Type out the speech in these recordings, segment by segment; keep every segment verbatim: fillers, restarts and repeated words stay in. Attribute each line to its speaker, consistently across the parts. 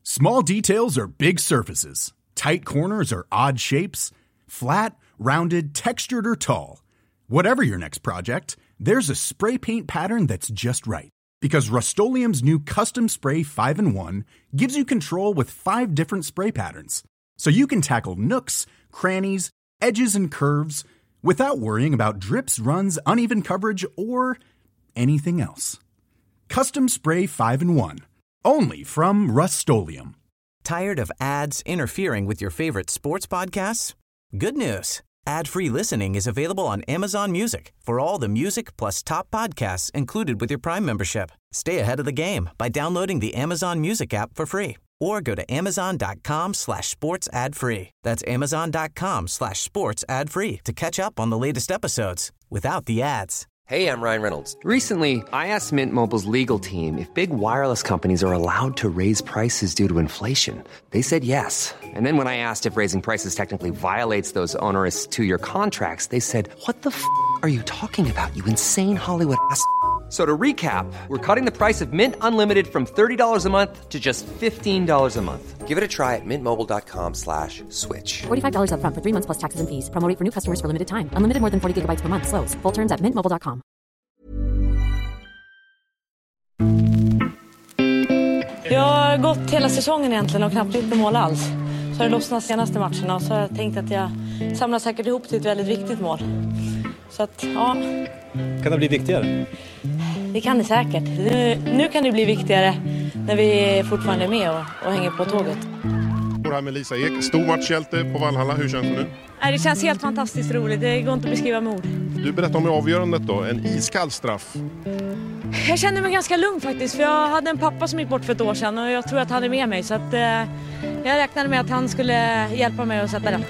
Speaker 1: Small details are big surfaces. Tight corners are odd shapes. Flat, rounded, textured, or tall. Whatever your next project, there's a spray paint pattern that's just right. Because Rust-Oleum's new Custom Spray five in one gives you control with five different spray patterns. So you can tackle nooks, crannies, edges, and curves without worrying about drips, runs, uneven coverage, or anything else. Custom Spray five in one. Only from Rust-Oleum.
Speaker 2: Tired of ads interfering with your favorite sports podcasts? Good news. Ad-free listening is available on Amazon Music for all the music plus top podcasts included with your Prime membership. Stay ahead of the game by downloading the Amazon Music app for free or go to amazon.com slash sports ad free. That's amazon.com slash sports ad free to catch up on the latest episodes without the ads.
Speaker 3: Hey, I'm Ryan Reynolds. Recently, I asked Mint Mobile's legal team if big wireless companies are allowed to raise prices due to inflation. They said yes. And then when I asked if raising prices technically violates those onerous two-year contracts, they said, what the f*** are you talking about, you insane Hollywood ass f- So to recap, we're cutting the price of Mint Unlimited from thirty dollars a month to just fifteen dollars a month. Give it a try at mintmobile.com slash switch.
Speaker 4: forty-five dollars up front for three months plus taxes and fees. Promo rate for new customers for limited time. Unlimited more than forty gigabytes per month. Slows full terms at mint mobile dot com.
Speaker 5: Jag har gått hela säsongen egentligen och knappt gjort mål alls. Så har det lossnat senaste matcherna och så har jag tänkt att jag samlar säkert ihop till ett väldigt viktigt mål. Så att, ja.
Speaker 6: Kan det bli viktigare?
Speaker 5: Det kan det säkert. Nu, nu kan det bli viktigare när vi fortfarande är med och, och hänger på tåget.
Speaker 7: Och här med Lisa Ek, stor matchhjälte på Valhalla. Hur känns det nu?
Speaker 5: Det känns helt fantastiskt roligt. Det går inte att beskriva med ord.
Speaker 7: Du berättar om avgörandet då. En iskall straff.
Speaker 5: Jag känner mig ganska lugn faktiskt. För jag hade en pappa som gick bort för ett år sedan. Och jag tror att han är med mig. Så att, eh, jag räknade med att han skulle hjälpa mig att sätta den.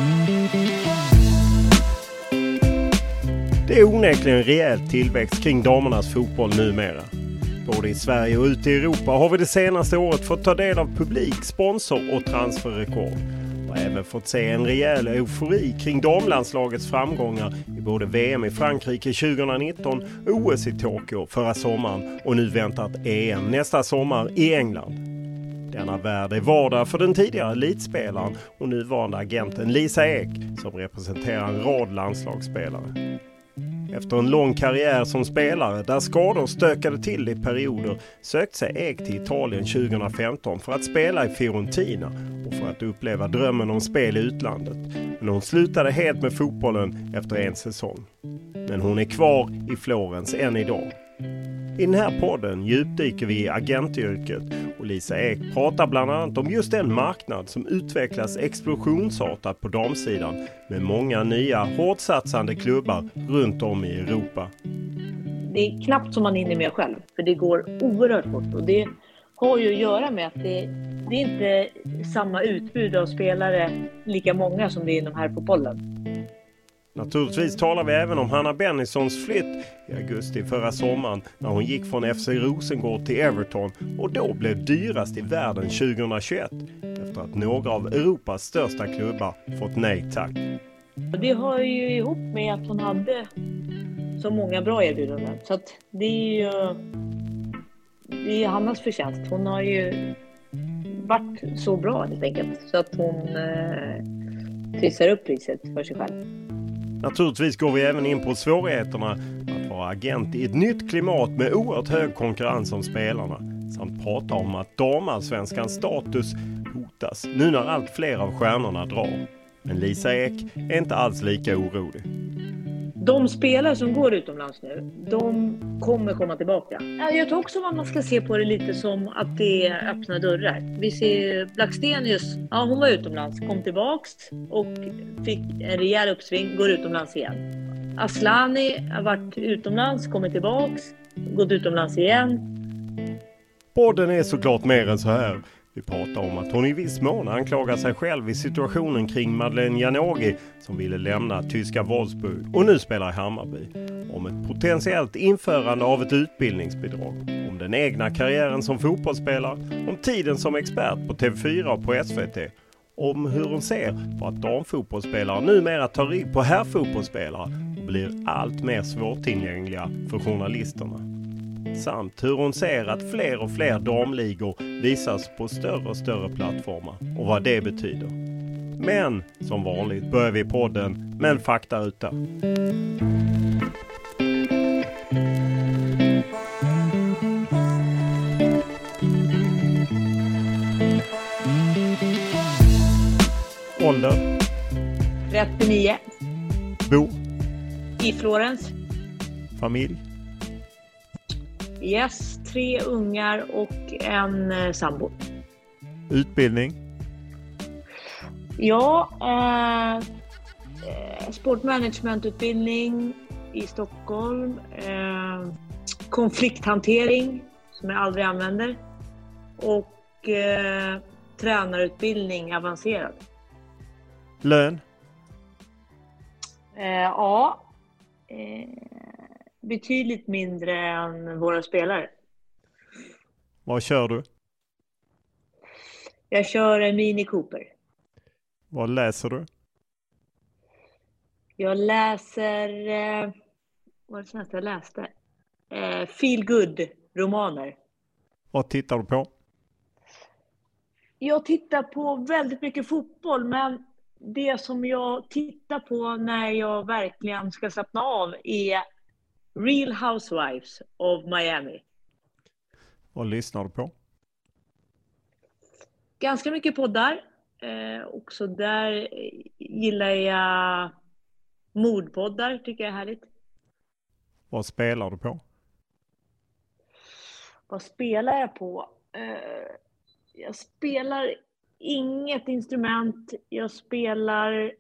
Speaker 8: Det är onekligen rejäl tillväxt kring damernas fotboll numera. Både i Sverige och ute i Europa har vi det senaste året fått ta del av publik, sponsor och transferrekord. Och även fått se en rejäl eufori kring damlandslagets framgångar i både V M i Frankrike tjugonitton, O S i Tokyo förra sommaren och nu väntat E M nästa sommar i England. Denna värld är vardag för den tidigare elitspelaren och nuvarande agenten Lisa Ek som representerar en rad landslagsspelare. Efter en lång karriär som spelare där skador stökade till i perioder sökte sig Ek till Italien tjugohundrafemton för att spela i Fiorentina och för att uppleva drömmen om spel i utlandet. Men hon slutade helt med fotbollen efter en säsong. Men hon är kvar i Florens än idag. I den här podden djupdyker vi i agentyrket och Lisa Ek pratar bland annat om just den marknad som utvecklas explosionsartat på damsidan med många nya hårdsatsande klubbar runt om i Europa.
Speaker 9: Det är knappt som man hinner med själv, för det går oerhört fort och det har ju att göra med att det, det är inte samma utbud av spelare lika många som det är inom här fotbollen.
Speaker 8: Naturligtvis talar vi även om Hanna Bennissons flytt i augusti förra sommaren när hon gick från F C Rosengård till Everton och då blev dyrast i världen tjugohundratjugoett efter att några av Europas största klubbar fått nej tack.
Speaker 9: Det har ju ihop med att hon hade så många bra erbjudanden så att det är ju det är Hannas förtjänst. Hon har ju varit så bra helt enkelt så att hon eh, trissar upp priset för sig själv.
Speaker 8: Naturligtvis går vi även in på svårigheterna att vara agent i ett nytt klimat med oerhört hög konkurrens om spelarna samt prata om att damallsvenskans status hotas nu när allt fler av stjärnorna drar. Men Lisa Ek är inte alls lika orolig.
Speaker 9: De spelare som går utomlands nu, de kommer komma tillbaka. Jag tror också att man ska se på det lite som att det är öppna dörrar. Vi ser Blackstenius, ja hon var utomlands, kom tillbaks och fick en rejäl uppsving, går utomlands igen. Aslani har varit utomlands, kommer tillbaks, gått utomlands igen.
Speaker 8: Podden är såklart mer än så här. Vi pratar om att hon i viss mån anklagar sig själv i situationen kring Madeleine Janogy som ville lämna tyska Wolfsburg och nu spelar i Hammarby. Om ett potentiellt införande av ett utbildningsbidrag. Om den egna karriären som fotbollsspelare. Om tiden som expert på T V fyra och på S V T. Om hur hon ser på att damfotbollsspelare numera tar rygg på herrfotbollsspelare och blir allt mer svårtillgängliga för journalisterna. samt hur hon ser att fler och fler damligor visas på större och större plattformar och vad det betyder. Men som vanligt börjar vi podden med en faktaruta. Ålder?
Speaker 9: trettionio.
Speaker 8: Bo?
Speaker 9: I Florens.
Speaker 8: Familj?
Speaker 9: Yes, tre ungar och en eh, sambo.
Speaker 8: Utbildning?
Speaker 9: Ja, eh, sportmanagementutbildning i Stockholm. Eh, konflikthantering som jag aldrig använder. Och eh, tränarutbildning avancerad.
Speaker 8: Lön?
Speaker 9: Eh, ja, eh, betydligt mindre än våra spelare.
Speaker 8: Vad kör du?
Speaker 9: Jag kör en Mini Cooper.
Speaker 8: Vad läser du?
Speaker 9: Jag läser, eh, vad var det senaste jag läste? Eh, feel good romaner.
Speaker 8: Vad tittar du på?
Speaker 9: Jag tittar på väldigt mycket fotboll, men det som jag tittar på när jag verkligen ska slappna av är Real Housewives of Miami.
Speaker 8: Vad lyssnar du på?
Speaker 9: Ganska mycket poddar. Eh, också där gillar jag mordpoddar, tycker jag är härligt.
Speaker 8: Vad spelar du på?
Speaker 9: Vad spelar jag på? Eh, jag spelar inget instrument. Jag spelar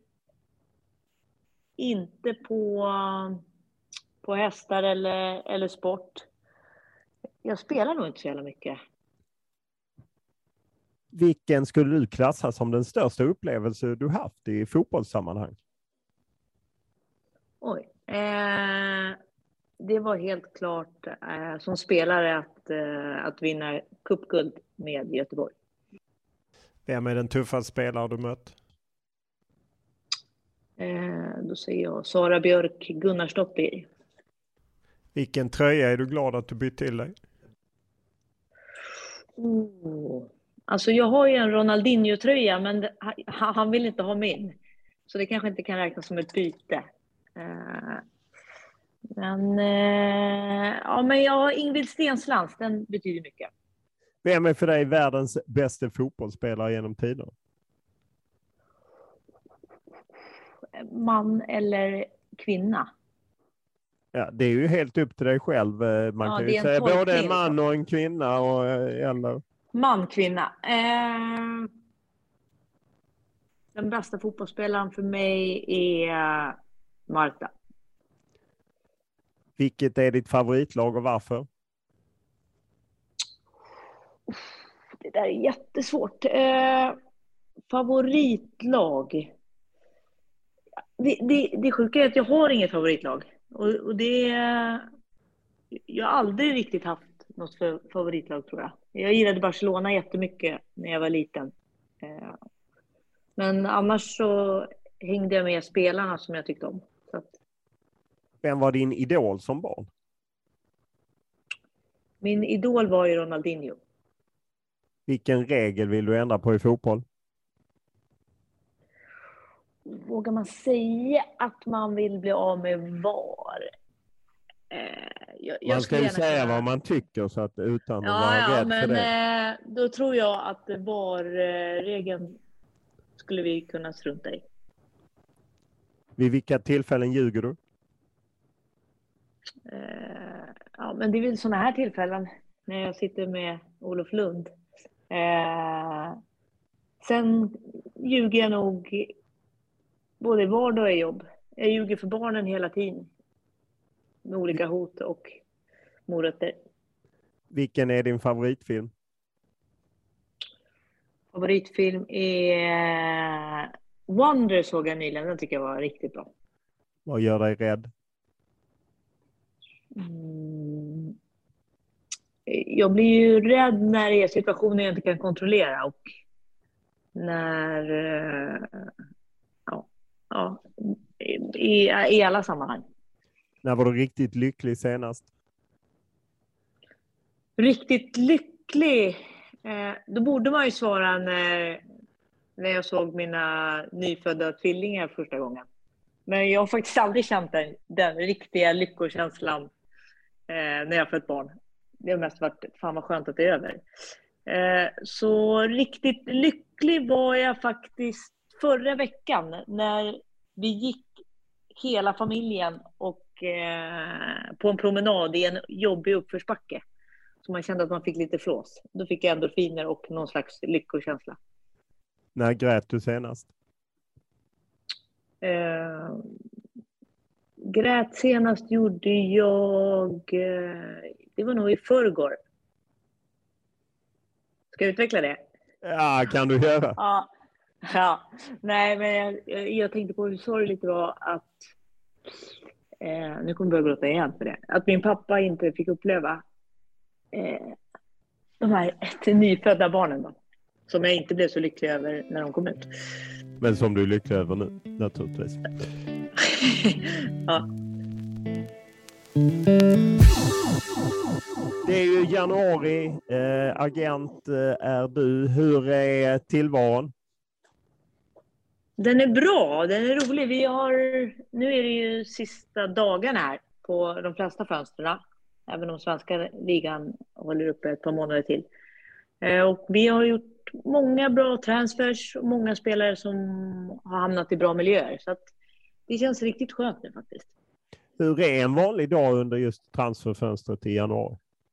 Speaker 9: inte på, på hästar eller, eller sport. Jag spelar nog inte så jävla mycket.
Speaker 8: Vilken skulle du klassa som den största upplevelse du haft i fotbollssammanhang?
Speaker 9: Oj. Eh, det var helt klart eh, som spelare att, eh, att vinna cupguld med Göteborg.
Speaker 8: Vem är den tuffaste spelare du mött?
Speaker 9: Eh, då säger jag Sara Björk Gunnarsdottir.
Speaker 8: Vilken tröja är du glad att du bytt till dig?
Speaker 9: Oh. Alltså jag har ju en Ronaldinho-tröja, men det, han, han vill inte ha min. Så det kanske inte kan räknas som ett byte. Eh, men, eh, ja, men jag har Ingrid Stenslans, den betyder mycket.
Speaker 8: Vem är för dig världens bästa fotbollsspelare genom tiden?
Speaker 9: Man eller kvinna?
Speaker 8: Ja, det är ju helt upp till dig själv. Man
Speaker 9: Ja,
Speaker 8: kan
Speaker 9: det
Speaker 8: ju
Speaker 9: är en
Speaker 8: säga
Speaker 9: tolkning,
Speaker 8: både en man
Speaker 9: liksom.
Speaker 8: och en kvinna. Och, eller...
Speaker 9: Man, kvinna. Eh, den bästa fotbollsspelaren för mig är Marta.
Speaker 8: Vilket är ditt favoritlag och varför?
Speaker 9: Det där är jättesvårt. Eh, favoritlag. Det, det, det sjuka är att jag har inget favoritlag. Och, och det... Jag har aldrig riktigt haft något för favoritlag, tror jag. Jag gillade Barcelona jättemycket när jag var liten. Eh, men annars så hängde jag med spelarna som jag tyckte om. Så att...
Speaker 8: Vem var din idol som barn?
Speaker 9: Min idol var ju Ronaldinho.
Speaker 8: Vilken regel vill du ändra på i fotboll?
Speaker 9: Vågar man säga att man vill bli av med V A R? Eh, jag, jag
Speaker 8: man ska ju säga kunna... vad man tycker så att utan
Speaker 9: ja,
Speaker 8: att vara
Speaker 9: ja,
Speaker 8: rädd
Speaker 9: men,
Speaker 8: för det.
Speaker 9: Eh, då tror jag att V A R-regeln skulle vi kunna strunta i.
Speaker 8: Vid vilka tillfällen ljuger du?
Speaker 9: Eh, ja, men det är väl såna här tillfällen när jag sitter med Olof Lund. Eh, sen ljuger jag nog både i vardag och i jobb. Jag ljuger för barnen hela tiden. Med olika hot och morötter.
Speaker 8: Vilken är din favoritfilm?
Speaker 9: Favoritfilm är Wonder, såg jag nyligen. Den tycker jag var riktigt bra.
Speaker 8: Vad gör dig rädd?
Speaker 9: Mm. Jag blir ju rädd när det är situationer jag inte kan kontrollera. Och när... Ja, ja, i, i alla sammanhang.
Speaker 8: När var du riktigt lycklig senast?
Speaker 9: Riktigt lycklig. Eh, då borde man ju svara när, när jag såg mina nyfödda tvillingar första gången. Men jag har faktiskt aldrig känt den, den riktiga lyckokänslan eh, när jag fött barn. Det har mest varit, fan vad skönt att det är över. Eh, så riktigt lycklig var jag faktiskt förra veckan när vi gick hela familjen och eh, på en promenad i en jobbig uppförsbacke. Så man kände att man fick lite flås. Då fick jag endorfiner och någon slags lyckokänsla.
Speaker 8: När grät du senast?
Speaker 9: Eh, grät senast gjorde jag... Eh, det var nog i förrgår. Ska jag utveckla det?
Speaker 8: Ja, kan du göra.
Speaker 9: Ja. Ja. Nej, men jag, jag tänkte på hur sorgligt det var att... Eh, nu kommer jag börja gråta igen för det. Att min pappa inte fick uppleva eh, de här ett nyfödda barnen då. Som jag inte blev så lycklig över när de kom ut.
Speaker 8: Men som du är lycklig över nu, naturligtvis.
Speaker 9: Ja.
Speaker 8: Det är ju januari, eh, agent eh, är du. Hur är tillvaron?
Speaker 9: Den är bra, den är rolig. Vi har, nu är det ju sista dagarna här på de flesta fönstren. Även om svenska ligan håller uppe ett par månader till. Eh, och vi har gjort många bra transfers och många spelare som har hamnat i bra miljöer. Så att det känns riktigt skönt nu faktiskt.
Speaker 8: Hur är en vanlig dag under just transferfönstret i januari?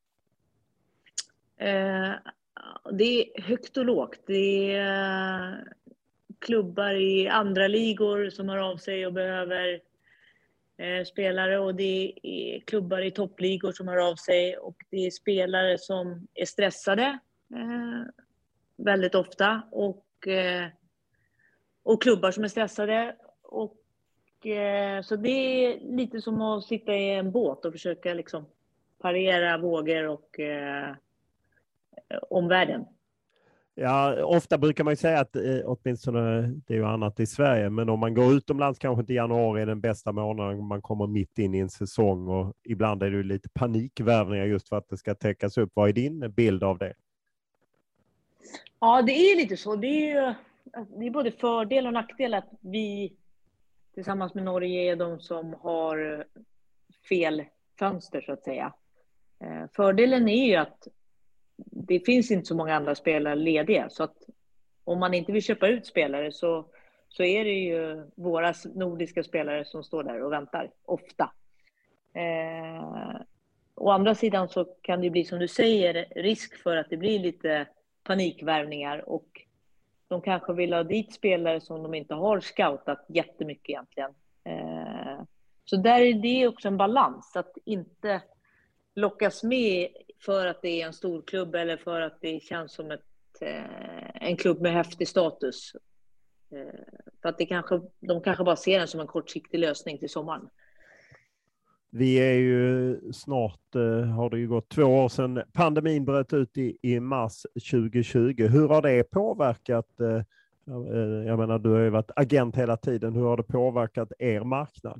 Speaker 9: Eh, det är högt och lågt. Det är klubbar i andra ligor som hör av sig och behöver eh, spelare. Och det är klubbar i toppligor som hör av sig. Och det är spelare som är stressade eh, väldigt ofta. Och, eh, och klubbar som är stressade. Och så det är lite som att sitta i en båt och försöka liksom parera vågor och eh, omvärlden.
Speaker 8: Ja, ofta brukar man ju säga att eh, åtminstone det är ju annat i Sverige, men om man går utomlands kanske inte januari är den bästa månaden, man kommer mitt in i en säsong och ibland är det ju lite panikvärvningar just för att det ska täckas upp. Vad är din bild av det?
Speaker 9: Ja, det är lite så. Det är ju det är både fördel och nackdel att vi tillsammans med Norge är de som har fel fönster så att säga. Fördelen är ju att det finns inte så många andra spelare lediga. Så att om man inte vill köpa ut spelare så, så är det ju våra nordiska spelare som står där och väntar ofta. Eh, å andra sidan så kan det bli som du säger risk för att det blir lite panikvärvningar och de kanske vill ha dit spelare som de inte har scoutat jättemycket egentligen. Eh, så där är det också en balans. Att inte lockas med för att det är en stor klubb eller för att det känns som ett, eh, en klubb med häftig status. Eh, för att det kanske, de kanske bara ser den som en kortsiktig lösning till sommaren.
Speaker 8: Vi är ju snart, eh, har det ju gått två år sedan pandemin bröt ut i, i mars tjugo tjugo. Hur har det påverkat, eh, jag menar du har ju varit agent hela tiden, hur har det påverkat er marknad?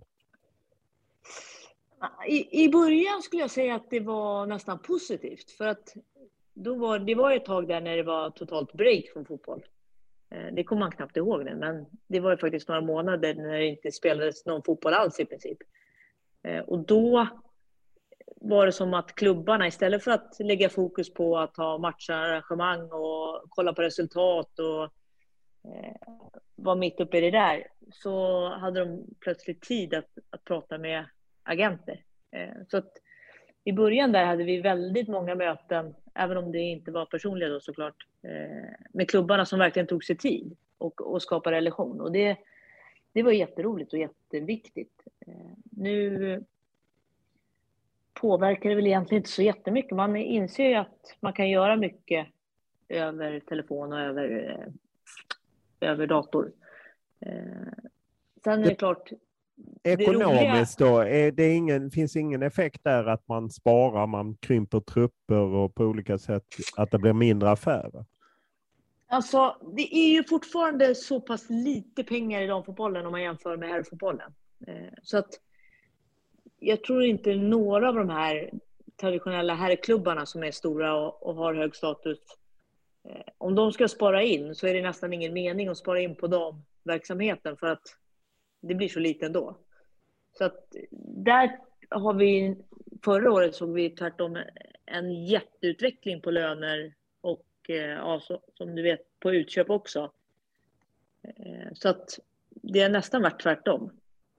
Speaker 9: I, i början skulle jag säga att det var nästan positivt. För att då var, det var ett tag där när det var totalt break från fotboll. Eh, det kommer man knappt ihåg nu, men det var ju faktiskt några månader när det inte spelades någon fotboll alls i princip. Och då var det som att klubbarna istället för att lägga fokus på att ha matcharrangemang och kolla på resultat och eh, vara mitt uppe i det där, så hade de plötsligt tid att, att prata med agenter. Eh, så att i början där hade vi väldigt många möten, även om det inte var personliga då såklart, eh, med klubbarna som verkligen tog sig tid och, och skapade relation. Och det Det var jätteroligt och jätteviktigt. Nu påverkar det väl egentligen inte så jättemycket. Man inser ju att man kan göra mycket över telefon och över, över dator. Sen är det klart...
Speaker 8: Ekonomiskt då, är det ingen, finns ingen effekt där att man sparar, man krymper trupper och på olika sätt att det blir mindre affärer?
Speaker 9: Alltså, det är ju fortfarande så pass lite pengar i damfotbollen om man jämför med herrfotbollen. Så att jag tror inte några av de här traditionella herrklubbarna som är stora och, och har hög status, eh, om de ska spara in så är det nästan ingen mening att spara in på damverksamheten för att det blir så lite ändå. Så att där har vi, förra året såg vi tvärtom en jätteutveckling på löner och eh, ja, så, som du vet på utköp också. Eh, så att det är nästan varit tvärtom.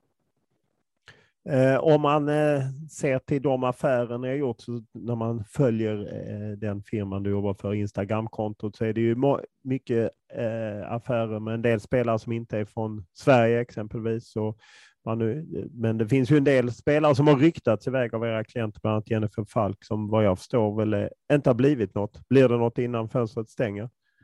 Speaker 8: Eh, om man eh, ser till de affärer ni har gjort, så när man följer eh, den firman du jobbar för, Instagram-kontot, så är det ju må- mycket eh, affärer med en del spelare som inte är från Sverige exempelvis. Så man nu, men det finns ju en del spelare som har ryktats iväg av era klienter, bland annat Jennifer Falk, som vad jag förstår väl eh, inte har blivit något. Blir det något innan fönstret stänger?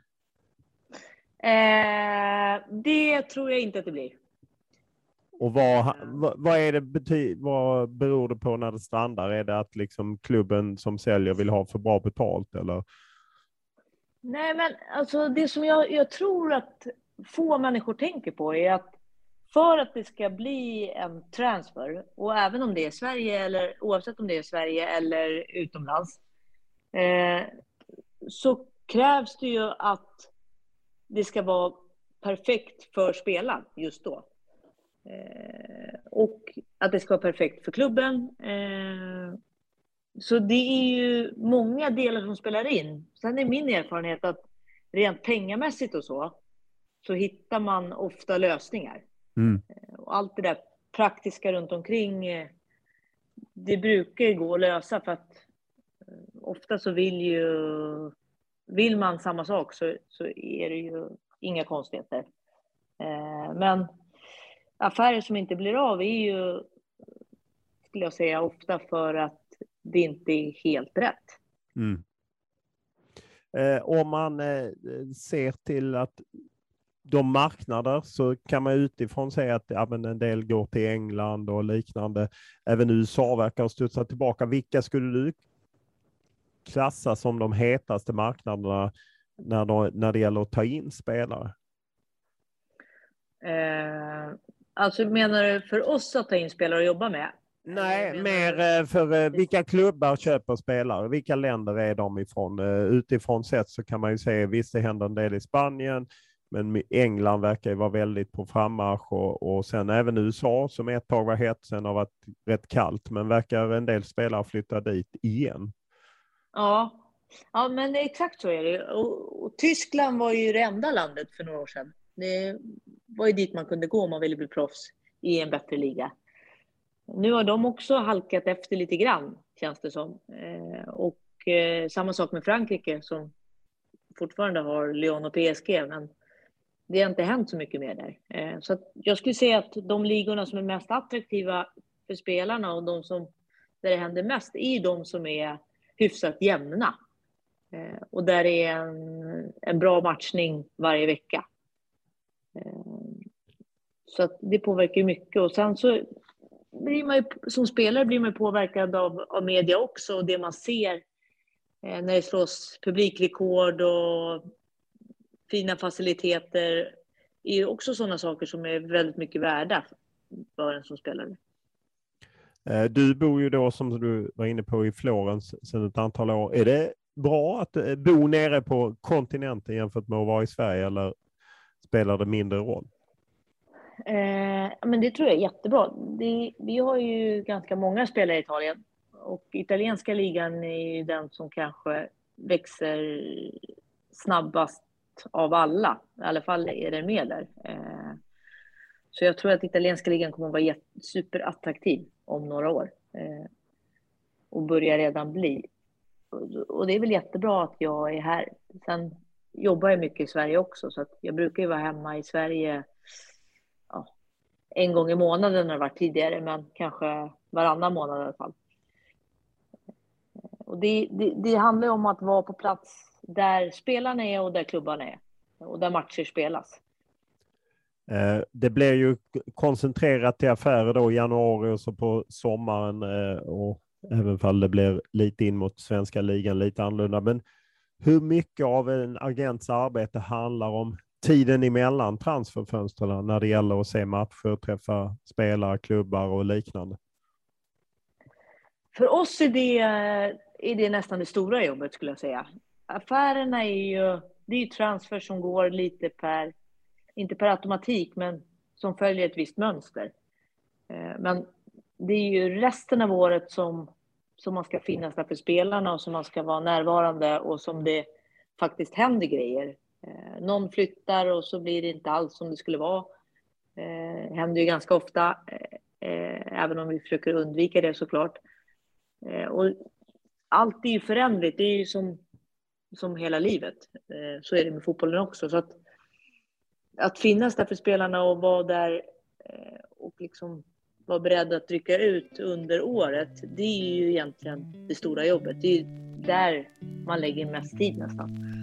Speaker 9: Eh, det tror jag inte att det blir.
Speaker 8: Och vad, vad, vad, är det bety- vad beror det på när det strandar? Är det att liksom klubben som säljer vill ha för bra betalt? Eller?
Speaker 9: Nej, men alltså det som jag, jag tror att få människor tänker på är att för att det ska bli en transfer, och även om det är Sverige eller oavsett om det är Sverige eller utomlands, eh, så krävs det ju att det ska vara perfekt för spelaren just då. Eh, och att det ska vara perfekt för klubben. Eh, så det är ju många delar som spelar in. Sen är min erfarenhet att rent pengamässigt och så, så hittar man ofta lösningar.
Speaker 8: Mm.
Speaker 9: Eh, och allt det där praktiska runt omkring, eh, det brukar ju gå att lösa, för att eh, ofta så vill ju vill man samma sak, så, så är det ju inga konstigheter. Eh, men affärer som inte blir av är ju, skulle jag säga, ofta för att det inte är helt rätt.
Speaker 8: Mm. Eh, om man eh, ser till att de marknader, så kan man utifrån säga att ja, men en del går till England och liknande. Även U S A verkar ha studsat tillbaka. Vilka skulle du klassa som de hetaste marknaderna när, de, när det gäller att ta in spelare?
Speaker 9: Eh, alltså menar du för oss att ta in spelare och jobba med?
Speaker 8: Nej, mer för vilka klubbar köper spelare? Vilka länder är de ifrån? Utifrån sett så kan man ju se, visst det händer en del i Spanien, men England verkar ju vara väldigt på frammarsch, och, och sen även U S A som ett tag var hett, sen har varit rätt kallt, men verkar en del spelare flytta dit igen.
Speaker 9: Ja, ja men exakt så är det. Och, och Tyskland var ju det enda landet för några år sedan. Det var ju dit man kunde gå om man ville bli proffs i en bättre liga. Nu har de också halkat efter lite grann, känns det som. Eh, och eh, samma sak med Frankrike, som fortfarande har Lyon och P S G, men det har inte hänt så mycket mer där. Eh, så att jag skulle säga att de ligorna som är mest attraktiva för spelarna och de som, där det händer mest, är de som är hyfsat jämna. Eh, och där är en, en bra matchning varje vecka. Eh, så att det påverkar ju mycket. Och sen så blir man ju, som spelare blir man påverkad av, av media också, och det man ser eh, när det slås publikrekord och fina faciliteter är ju också sådana saker som är väldigt mycket värda för en som spelare.
Speaker 8: Du bor ju då, som du var inne på, i Florens sedan ett antal år. Är det bra att bo nere på kontinenten jämfört med att vara i Sverige, eller spelar det mindre roll?
Speaker 9: Eh, men det tror jag är jättebra. Det, vi har ju ganska många spelare i Italien, och italienska ligan är ju den som kanske växer snabbast av alla. I alla fall är den med där. Eh, så jag tror att italienska ligan kommer att vara jätt, superattraktiv om några år. Eh, och börjar redan bli. Och, och det är väl jättebra att jag är här. Sen jobbar jag mycket i Sverige också, så att jag brukar ju vara hemma i Sverige ja, en gång i månaden har det varit tidigare, men kanske varannan månad i alla fall. Och det, det, det handlar om att vara på plats där spelarna är och där klubbarna är. Och där matcher spelas.
Speaker 8: Eh, det blir ju koncentrerat till affärer då i januari och så på sommaren. Eh, och även fall det blir lite in mot svenska ligan, lite annorlunda. Men hur mycket av en agents arbete handlar om tiden emellan transferfönstren när det gäller att se matcher, träffa spelare, klubbar och liknande?
Speaker 9: För oss är det, är det nästan det stora jobbet skulle jag säga. Affärerna är ju, det är ju transfer som går lite per, inte per automatik, men som följer ett visst mönster. Men det är ju resten av året som, som man ska finnas där för spelarna och som man ska vara närvarande och som det faktiskt händer grejer. Någon flyttar och så blir det inte alls som det skulle vara. Det händer ju ganska ofta, även om vi försöker undvika det såklart. Och allt är ju förändligt, det är ju som, som hela livet. Så är det med fotbollen också. Så att, att finnas där för spelarna och vara där och liksom vara beredd att rycka ut under året, det är ju egentligen det stora jobbet. Det är ju där man lägger mest tid nästan.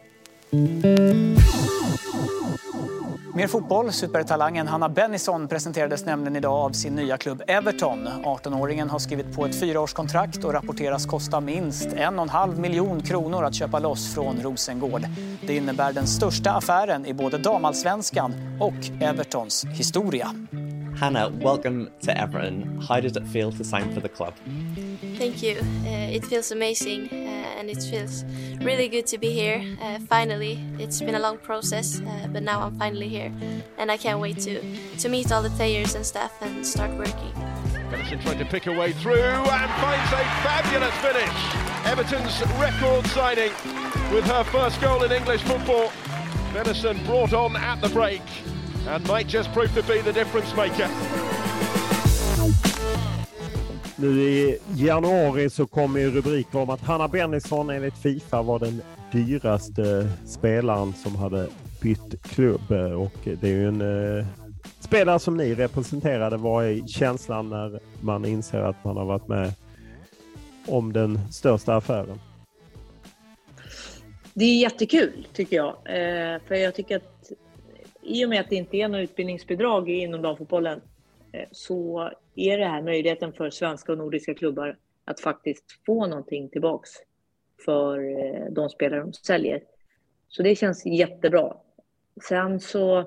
Speaker 10: Mer fotboll. Supertalangen Hannah Bennison presenterades nämligen idag av sin nya klubb Everton. arton-åringen har skrivit på ett fyraårskontrakt och rapporteras kosta minst en och en halv miljon kronor att köpa loss från Rosengård. Det innebär den största affären i både damallsvenskan och Evertons historia.
Speaker 11: Hannah, welcome to Everton. How does it feel to sign for the club?
Speaker 12: Thank you. Uh, it feels amazing uh, and it feels really good to be here. Uh, finally, it's been a long process, uh, but now I'm finally here, and I can't wait to to meet all the players and staff and start working.
Speaker 13: Bennison trying to pick her way through and finds a fabulous finish. Everton's record signing with her first goal in English football. Bennison brought on at the break and might just prove to be the difference maker.
Speaker 8: Nu i januari så kom ju rubriker om att Hannah Bennison enligt FIFA var den dyraste spelaren som hade bytt klubb. Och det är ju en eh, spelare som ni representerade. Vad är känslan när man inser att man har varit med om den största affären?
Speaker 9: Det är jättekul tycker jag. Eh, för jag tycker att i och med att det inte är något utbildningsbidrag inom damfotbollen så är det här möjligheten för svenska och nordiska klubbar att faktiskt få någonting tillbaks för de spelare de säljer. Så det känns jättebra. Sen så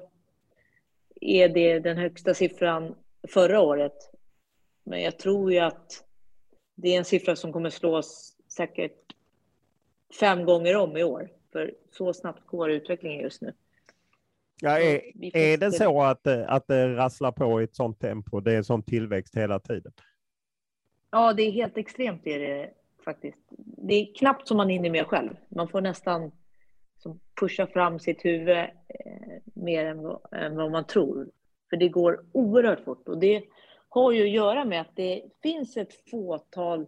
Speaker 9: är det den högsta siffran förra året. Men jag tror ju att det är en siffra som kommer slås säkert fem gånger om i år. För så snabbt går utvecklingen just nu.
Speaker 8: Ja, är, är det så att, att det rasslar på i ett sånt tempo? Det är en sån tillväxt hela tiden?
Speaker 9: Ja, det är helt extremt det är det faktiskt. Det är knappt som man hinner med själv. Man får nästan som pusha fram sitt huvud eh, mer än vad, än vad man tror. För det går oerhört fort. Och det har ju att göra med att det finns ett fåtal...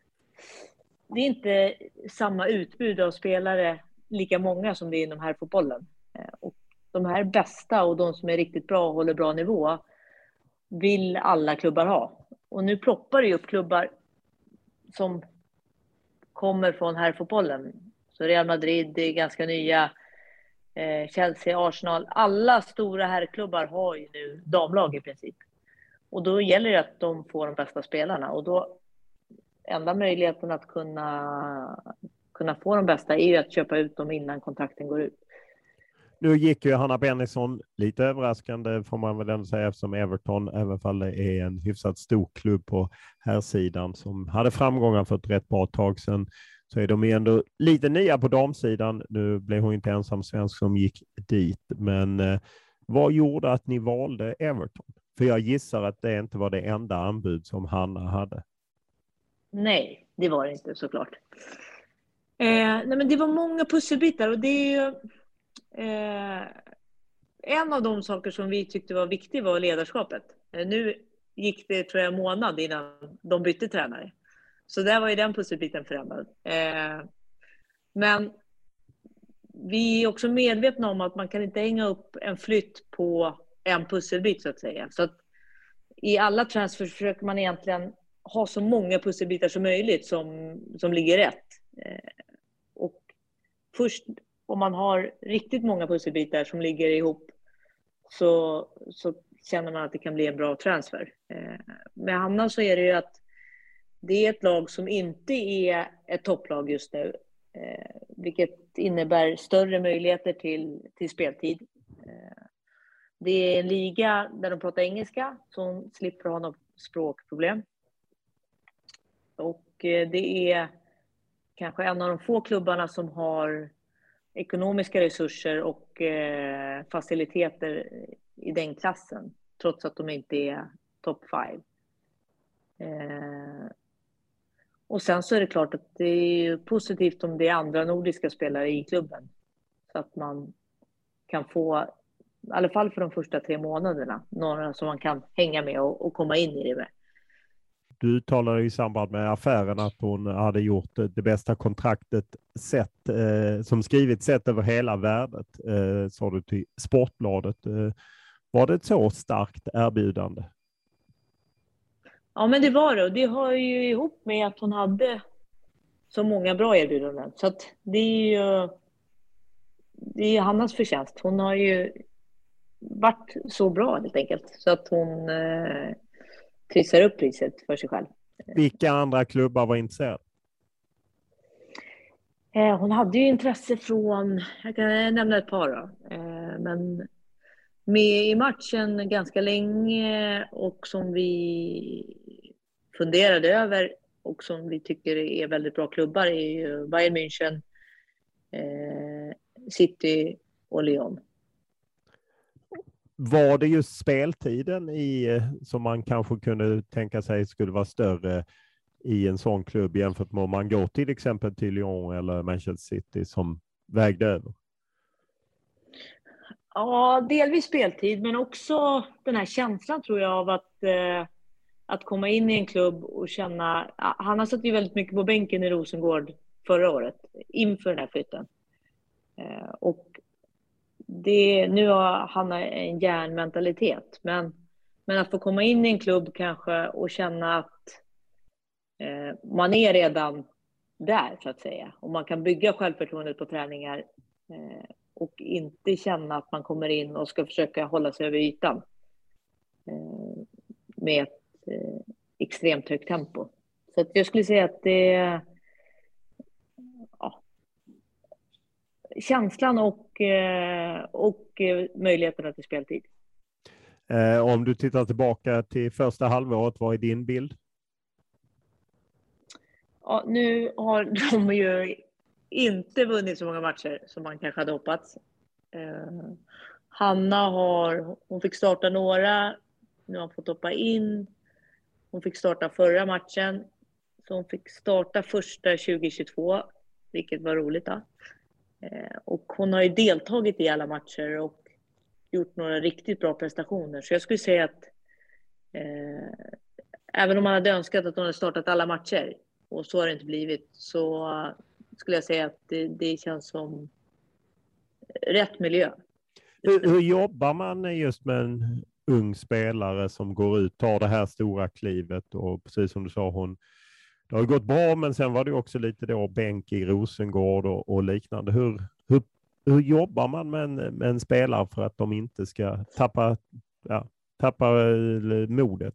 Speaker 9: Det är inte samma utbud av spelare, lika många som det är inom här fotbollen. Eh, och de här bästa och de som är riktigt bra och håller bra nivå vill alla klubbar ha. Och nu ploppar det upp klubbar som kommer från här fotbollen. Så Real Madrid är ganska nya, eh, Chelsea, Arsenal. Alla stora herrklubbar har ju nu damlag i princip. Och då gäller det att de får de bästa spelarna. Och då enda möjligheten att kunna, kunna få de bästa är ju att köpa ut dem innan kontrakten går ut.
Speaker 8: Nu gick ju Hannah Bennison lite överraskande får man väl ändå säga eftersom Everton, även fall det är en hyfsat stor klubb på här sidan som hade framgångar för ett rätt bra tag sedan, så är de ändå lite nya på damsidan. Nu blev hon inte ensam svensk som gick dit, men eh, vad gjorde att ni valde Everton? För jag gissar att det inte var det enda anbud som Hanna hade.
Speaker 9: Nej, det var det inte såklart. Eh, nej men det var många pusselbitar och det är ju Eh, en av de saker som vi tyckte var viktigt var ledarskapet. Eh, nu gick det tror jag en månad innan de bytte tränare. Så där var ju den pusselbiten förändrad. Eh, men vi är också medvetna om att man kan inte hänga upp en flytt på en pusselbit så att säga. Så att i alla transfers försöker man egentligen ha så många pusselbitar som möjligt som, som ligger rätt. Eh, och först om man har riktigt många pusselbitar som ligger ihop så, så känner man att det kan bli en bra transfer. Eh, med Hanna så är det ju att det är ett lag som inte är ett topplag just nu. Eh, vilket innebär större möjligheter till, till speltid. Eh, det är en liga där de pratar engelska så hon slipper ha något språkproblem. Och det är kanske en av de få klubbarna som har ekonomiska resurser och eh, faciliteter i den klassen, trots att de inte är top five. Eh, och sen så är det klart att det är positivt om det är andra nordiska spelare i klubben, så att man kan få, i alla fall för de första tre månaderna, några som man kan hänga med och, och komma in i det med. Du
Speaker 8: uttalade i samband med affären att hon hade gjort det bästa kontraktet sett, eh, som skrivit sett över hela världet, eh, sa du till Sportbladet. Eh, var det ett så starkt erbjudande?
Speaker 9: Ja, men det var det. Och det har ju ihop med att hon hade så många bra erbjudanden. Så att det är ju det är Hannas förtjänst. Hon har ju varit så bra helt enkelt. Så att hon eh, trissar upp priset för sig själv.
Speaker 8: Vilka andra klubbar var intresserade?
Speaker 9: Eh, hon hade ju intresse från, jag kan nämna ett par då. Eh, men med i matchen ganska länge och som vi funderade över och som vi tycker är väldigt bra klubbar är ju Bayern München, eh, City och Lyon.
Speaker 8: Var det just speltiden i, som man kanske kunde tänka sig skulle vara större i en sån klubb jämfört med om man går till exempel till Lyon eller Manchester City som vägde över?
Speaker 9: Ja, delvis speltid, men också den här känslan tror jag av att, eh, att komma in i en klubb och känna... Han har satt ju väldigt mycket på bänken i Rosengård förra året inför den här flytten. Eh, och det, nu har han en järnmentalitet, men, men att få komma in i en klubb kanske och känna att eh, man är redan där så att säga. Och man kan bygga självförtroendet på träningar eh, och inte känna att man kommer in och ska försöka hålla sig över ytan eh, med ett eh, extremt högt tempo. Så att jag skulle säga att det är ja, känslan och, eh, och möjligheterna till speltid.
Speaker 8: Eh, om du tittar tillbaka till första halvåret, vad är din bild?
Speaker 9: Ja, nu har de ju inte vunnit så många matcher som man kanske hade hoppats. Eh, Hanna har, hon fick starta några, nu har hon fått hoppa in. Hon fick starta förra matchen, så hon fick starta första tjugo tjugotvå, vilket var roligt då. Eh, och hon har ju deltagit i alla matcher och gjort några riktigt bra prestationer. Så jag skulle säga att eh, även om man hade önskat att hon hade startat alla matcher, och så har det inte blivit, så skulle jag säga att det, det känns som rätt miljö.
Speaker 8: Hur, hur jobbar man just med en ung spelare som går ut, tar det här stora klivet, och precis som du sa, hon, det har gått bra, men sen var det också lite då bänk i Rosengård och, och liknande. Hur, hur, hur jobbar man med en, med en spelare för att de inte ska tappa, ja, tappa modet?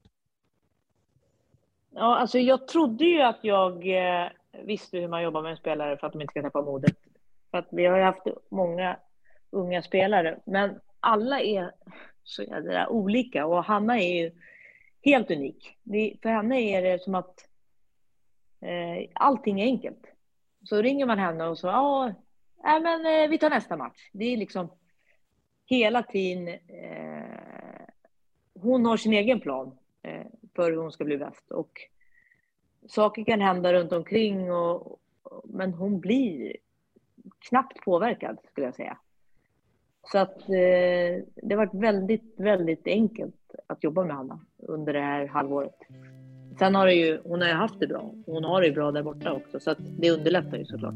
Speaker 9: Ja, alltså jag trodde ju att jag eh, visste hur man jobbar med en spelare för att de inte ska tappa modet. För att vi har ju haft många unga spelare, men alla är så jävla olika, och Hanna är ju helt unik. Det, för henne är det som att eh, allting är enkelt. Så ringer man henne och så, ja, äh, men eh, vi tar nästa match. Det är liksom hela tiden, eh, hon har sin egen plan eh, för hur hon ska bli bäst, och saker kan hända runt omkring, och, men hon blir knappt påverkad skulle jag säga. Så att eh, det har varit väldigt, väldigt enkelt att jobba med Hanna under det här halvåret. Sen har det ju, hon har ju haft det bra. Hon har det ju bra där borta också, så att det underlättar ju såklart.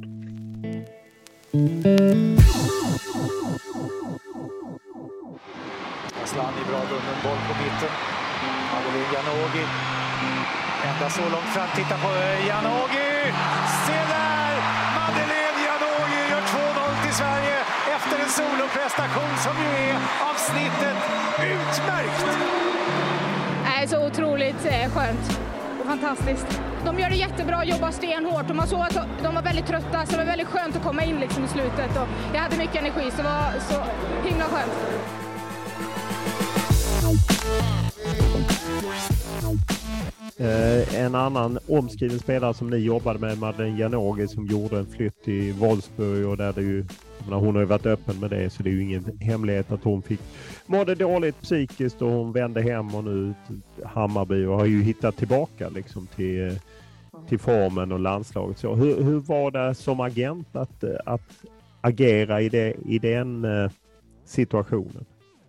Speaker 10: Asllani, bra bunden boll på mitten. Madeleine Janogy. Ända så långt fram, titta på Janogy. Se där! Madeleine Janogy gör två noll till Sverige efter en soloprestation som ju är avsnittet utmärkt.
Speaker 14: Det är så otroligt skönt och fantastiskt. De gör det jättebra, jobbar stenhårt, och man såg att de var väldigt trötta, så det var väldigt skönt att komma in liksom i slutet, och jag hade mycket energi, så det var så himla skönt.
Speaker 8: Eh, en annan omskriven spelare som ni jobbade med, Madeleine Janogy, som gjorde en flytt till Wolfsburg, och där det ju, menar, hon har ju varit öppen med det, så det är ju ingen hemlighet att hon fick mådde dåligt psykiskt och hon vände hem och nu till Hammarby och har ju hittat tillbaka liksom till, till formen och landslaget. Så hur, hur var det som agent att, att agera i, det, i den uh, situationen?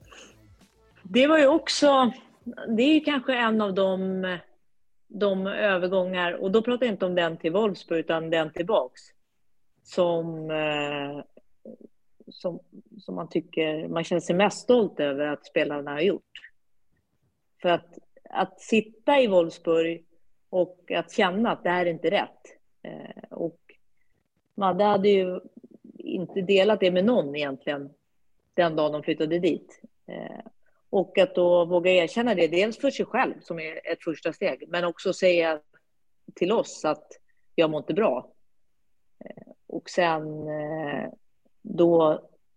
Speaker 9: Det var ju också, det är ju kanske en av de, de övergångar, och då pratar jag inte om den till Wolfsburg utan den tillbaks, som, eh, som, som man tycker, man känner sig mest stolt över att spelarna har gjort. För att, att sitta i Wolfsburg och att känna att det här är inte rätt. Eh, och Madde hade ju inte delat det med någon egentligen den dagen de flyttade dit. Eh, Och att då våga erkänna det, dels för sig själv som är ett första steg, men också säga till oss att jag mår inte bra. Och sen då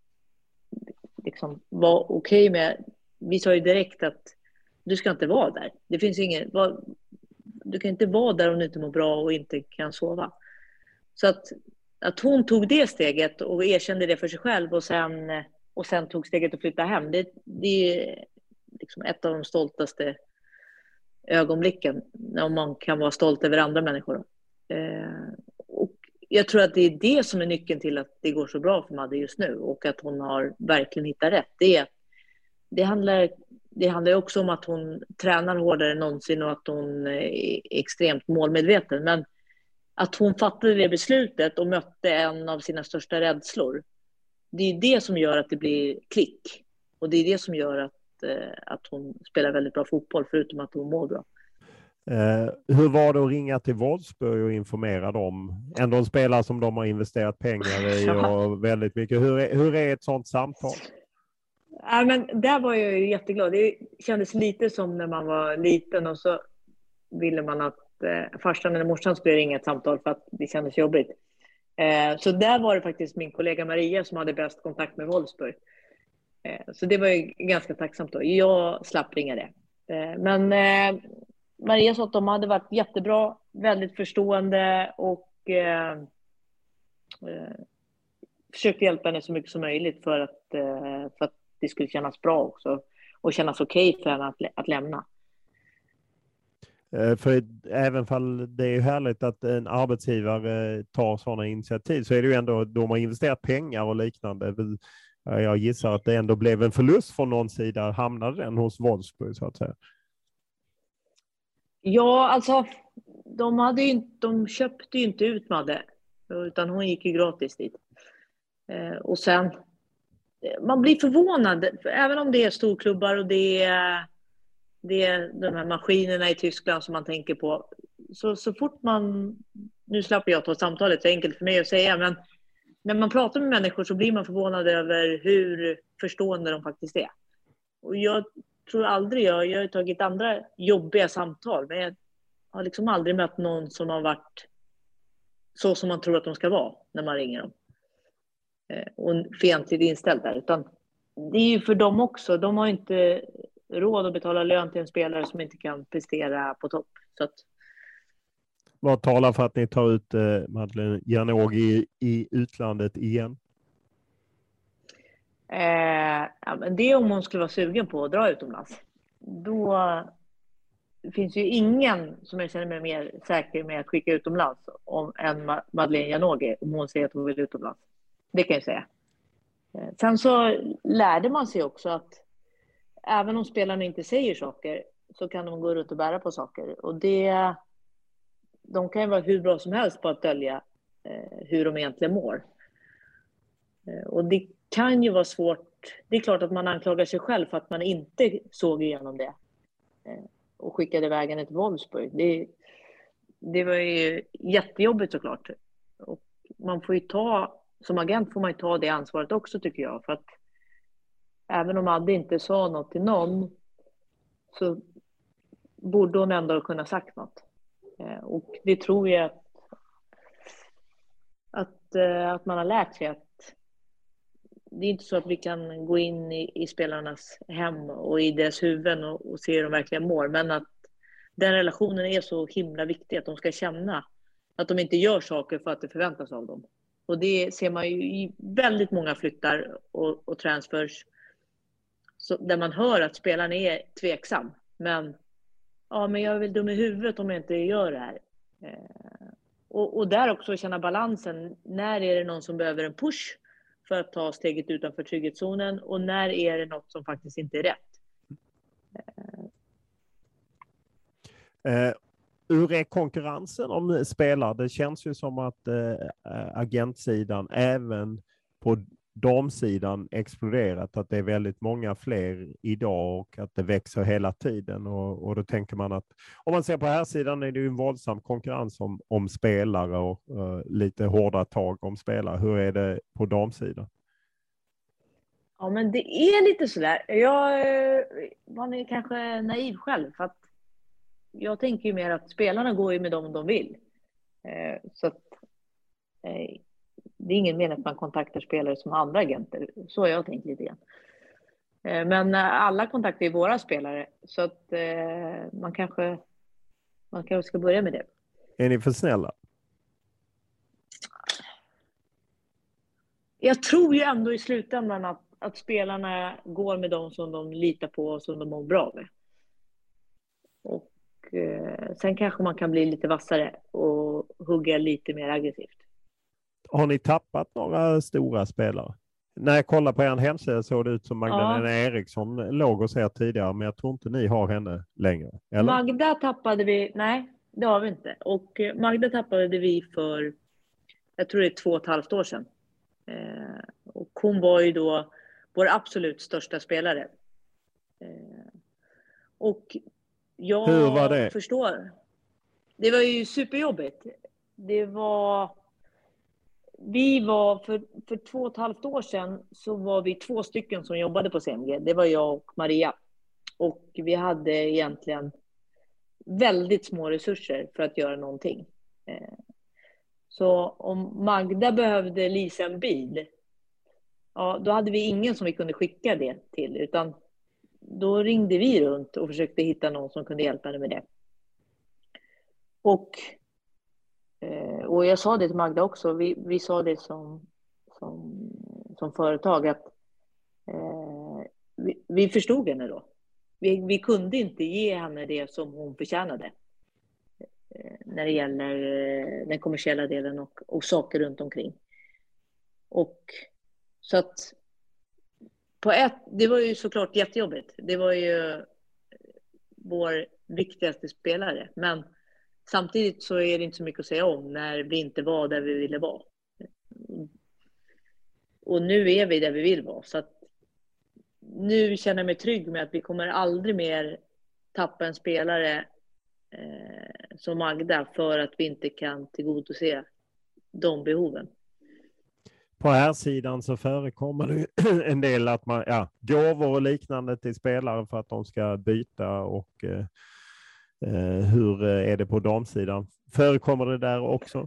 Speaker 9: liksom vara okej med, vi sa ju direkt att du ska inte vara där. Det finns ingen, du kan inte vara där om du inte mår bra och inte kan sova. Så att, att hon tog det steget och erkände det för sig själv och sen Och sen tog steget att flytta hem. Det, det är liksom ett av de stoltaste ögonblicken. När man kan vara stolt över andra människor. Eh, och jag tror att det är det som är nyckeln till att det går så bra för Madde just nu. Och att hon har verkligen hittat rätt. Det, det, handlar, det handlar också om att hon tränar hårdare än någonsin. Och att hon är extremt målmedveten. Men att hon fattade det beslutet och mötte en av sina största rädslor. Det är det som gör att det blir klick. Och det är det som gör att, eh, att hon spelar väldigt bra fotboll, förutom att hon mår bra.
Speaker 8: Eh, hur var det att ringa till Wolfsburg och informera dem? Ändå en spelare som de har investerat pengar i och väldigt mycket. Hur är, hur är ett sånt samtal?
Speaker 9: Ja, men där var jag ju jätteglad. Det kändes lite som när man var liten och så ville man att eh, farsan eller morsan skulle ringa ett samtal för att det kändes jobbigt. Så där var det faktiskt min kollega Maria som hade bäst kontakt med Wolfsburg. Så det var ju ganska tacksamt då. Jag slapp ringa det. Men Maria sa att de hade varit jättebra, väldigt förstående och försökte hjälpa henne så mycket som möjligt för att, för att det skulle kännas bra också. Och kännas okej för henne att, att lämna.
Speaker 8: För även fall det är härligt att en arbetsgivare tar sådana initiativ, så är det ju ändå, de har investerat pengar och liknande. Jag gissar att det ändå blev en förlust från någon sida. Hamnade den hos Wolfsburg så att säga?
Speaker 9: Ja, alltså de, hade ju inte, de köpte ju inte ut Madde, utan hon gick ju gratis dit. Och sen, man blir förvånad, även om det är storklubbar och det är Det är de här maskinerna i Tyskland som man tänker på. Så, så fort man... Nu släpper jag ta samtalet, det är enkelt för mig att säga. Men när man pratar med människor så blir man förvånad över hur förstående de faktiskt är. Och jag tror aldrig... Jag, jag har tagit andra jobbiga samtal. Men jag har liksom aldrig mött någon som har varit så som man tror att de ska vara när man ringer dem. Och fientligt inställd där. Utan det är ju för dem också. De har inte råd att betala lön till en spelare som inte kan prestera på topp. Så att...
Speaker 8: Vad talar för att ni tar ut eh, Madeleine Janogy i, i utlandet igen?
Speaker 9: Eh, ja, men det är om hon skulle vara sugen på att dra utomlands. Då finns ju ingen som jag känner mig mer säker med att skicka utomlands om, än Madeleine Janogy, om hon säger att hon vill utomlands. Det kan jag säga. Eh, sen så lärde man sig också att även om spelarna inte säger saker så kan de gå runt och bära på saker. Och det, de kan ju vara hur bra som helst på att dölja eh, hur de egentligen mår. Eh, och det kan ju vara svårt. Det är klart att man anklagar sig själv för att man inte såg igenom det. Eh, och skickade vägen till Wolfsburg. Det, det var ju jättejobbigt såklart. Och man får ju ta, som agent får man ju ta det ansvaret också tycker jag. För att även om Madde inte sa något till någon så borde hon ändå kunna sagt något. Och det tror jag att, att, att man har lärt sig att det är inte så att vi kan gå in i, i spelarnas hem och i deras huvuden och, och se hur de verkligen mår. Men att den relationen är så himla viktig, att de ska känna att de inte gör saker för att det förväntas av dem. Och det ser man ju i väldigt många flyttar och, och transfers, så, där man hör att spelaren är tveksam. Men, ja, men jag är väl dum i huvudet om jag inte gör det här. Eh, och, och där också känna balansen. När är det någon som behöver en push för att ta steget utanför trygghetszonen? Och när är det något som faktiskt inte är rätt?
Speaker 8: Eh, hur är konkurrensen om spelare? Det känns ju som att eh, agentsidan även på damsidan exploderat, att det är väldigt många fler idag och att det växer hela tiden, och, och då tänker man att om man ser på här sidan är det ju en våldsam konkurrens om, om spelare och uh, lite hårda tag om spelare. Hur är det på damsidan?
Speaker 9: Ja, men det är lite sådär. Jag, man är kanske naiv själv, för att jag tänker ju mer att spelarna går ju med dem de vill. Eh, så att eh, det är ingen mening att man kontaktar spelare som andra agenter. Så har jag tänkt lite grann. Eh, men alla kontaktar är våra spelare, så att eh, man kanske man kanske ska börja med det.
Speaker 8: Är ni för snälla?
Speaker 9: Jag tror ju ändå i slutändan att, att spelarna går med dem som de litar på och som de mår bra med. Och eh, sen kanske man kan bli lite vassare och hugga lite mer aggressivt.
Speaker 8: Har ni tappat några stora spelare? När jag kollar på er hemsida såg det ut som Magdalena ja. Eriksson låg hos er tidigare, men jag tror inte ni har henne längre. Eller?
Speaker 9: Magda tappade vi, nej det har vi inte. Och Magda tappade vi för, jag tror det är två och ett halvt år sedan. Eh, och hon var ju då vår absolut största spelare. Eh, och jag
Speaker 8: Hur var det?
Speaker 9: förstår. Det var ju superjobbigt. Det var... Vi var för, för två och ett halvt år sedan så var vi två stycken som jobbade på C M G. Det var jag och Maria. Och vi hade egentligen väldigt små resurser för att göra någonting. Eh, så om Magda behövde leasa en bil, ja, då hade vi ingen som vi kunde skicka det till. Utan då ringde vi runt och försökte hitta någon som kunde hjälpa henne med det. Och... Och jag sa det till Magda också, vi, vi sa det som, som, som företag, att eh, vi, vi förstod henne då. Vi, vi kunde inte ge henne det som hon förtjänade eh, när det gäller eh, den kommersiella delen och, och saker runt omkring. Och så att på ett, det var ju såklart jättejobbigt. Det var ju vår viktigaste spelare, men samtidigt så är det inte så mycket att säga om när vi inte var där vi ville vara. Och nu är vi där vi vill vara. Så att nu känner jag mig trygg med att vi kommer aldrig mer tappa en spelare eh, som Magda för att vi inte kan tillgodose de behoven.
Speaker 8: På här sidan så förekommer det en del att man, ja, gåvor och liknande till spelare för att de ska byta och... Eh, Uh, hur uh, är det på damsidan? Förekommer det där också?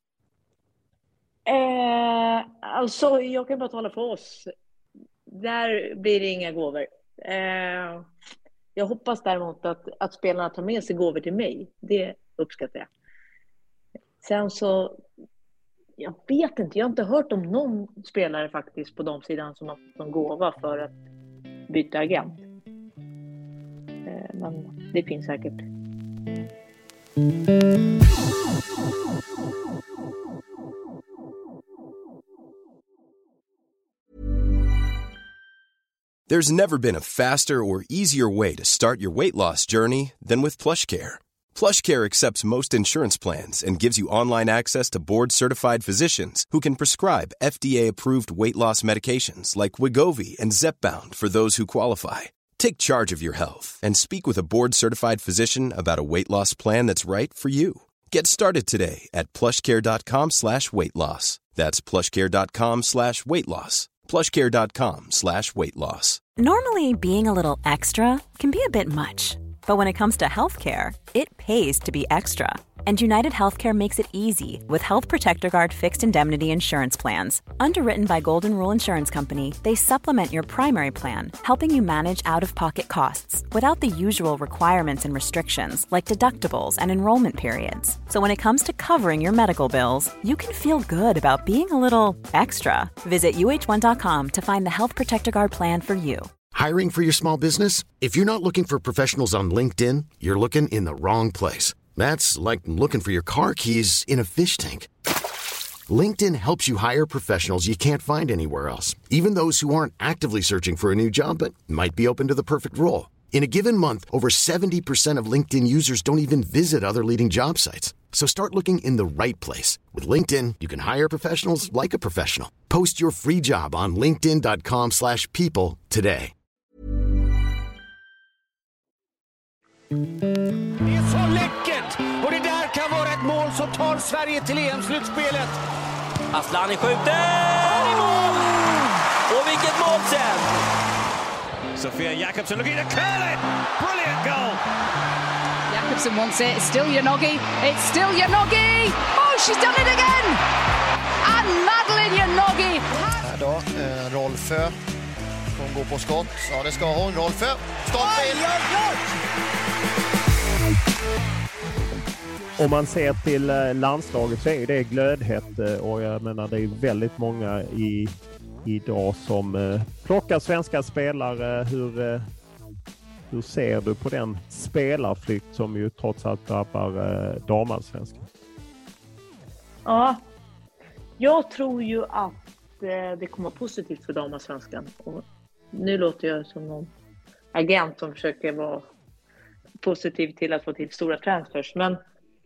Speaker 9: Eh, alltså, jag kan bara tala för oss. Där blir det inga gåvor. Eh, jag hoppas däremot att, att spelarna tar med sig gåvor till mig. Det uppskattar jag. Sen så, jag vet inte. Jag har inte hört om någon spelare faktiskt på damsidan som har fått någon gåva för att byta agent. Eh, men det finns säkert.
Speaker 15: There's never been a faster or easier way to start your weight loss journey than with PlushCare. PlushCare accepts most insurance plans and gives you online access to board-certified physicians who can prescribe F D A-approved weight loss medications like Wegovy and Zepbound for those who qualify. Take charge of your health and speak with a board-certified physician about a weight loss plan that's right for you. Get started today at plushcare.com slash weight loss. That's plushcare.com slash weight loss. plushcare.com slash weight loss.
Speaker 16: Normally, being a little extra can be a bit much. But when it comes to healthcare, it pays to be extra. And United Healthcare makes it easy with Health Protector Guard fixed indemnity insurance plans. Underwritten by Golden Rule Insurance Company, they supplement your primary plan, helping you manage out-of-pocket costs without the usual requirements and restrictions like deductibles and enrollment periods. So when it comes to covering your medical bills, you can feel good about being a little extra. Visit U H one dot com to find the Health Protector Guard plan for you.
Speaker 17: Hiring for your small business? If you're not looking for professionals on LinkedIn, you're looking in the wrong place. That's like looking for your car keys in a fish tank. LinkedIn helps you hire professionals you can't find anywhere else, even those who aren't actively searching for a new job but might be open to the perfect role. In a given month, over seventy percent of LinkedIn users don't even visit other leading job sites. So start looking in the right place. With LinkedIn, you can hire professionals like a professional. Post your free job on linkedin dot com slash people today.
Speaker 18: Det är så läckert! Och det där kan vara ett mål som tar Sverige till E M-slutspelet.
Speaker 19: Asllani skjuter! I mål! Och vilket mål sen!
Speaker 18: Sofia Jakobsen looking to curl it! Brilliant goal!
Speaker 20: Jakobsen wants it. It's still Janogy. It's still Janogy! Oh, she's done it again! And Madeline Janogy!
Speaker 21: Här då, eh, Rolfö. Hon går på skott. Ja, det ska hon. Rolfö. Stopp in!
Speaker 8: Om man ser till landslaget så är det glödhett, och jag menar det är väldigt många i, idag som plockar svenska spelare. Hur, hur ser du på den spelarflykt som ju trots allt drabbar damallsvenskan?
Speaker 9: Ja, jag tror ju att det kommer positivt för damallsvenskan. Och nu låter jag som någon agent som försöker vara positiv till att få till stora transfers, men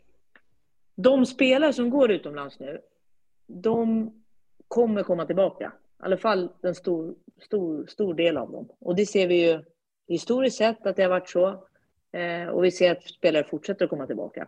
Speaker 9: de spelare som går utomlands nu, de kommer komma tillbaka. I alla fall en stor, stor, stor del av dem. Och det ser vi ju historiskt sett att det har varit så. Eh, och vi ser att spelare fortsätter att komma tillbaka.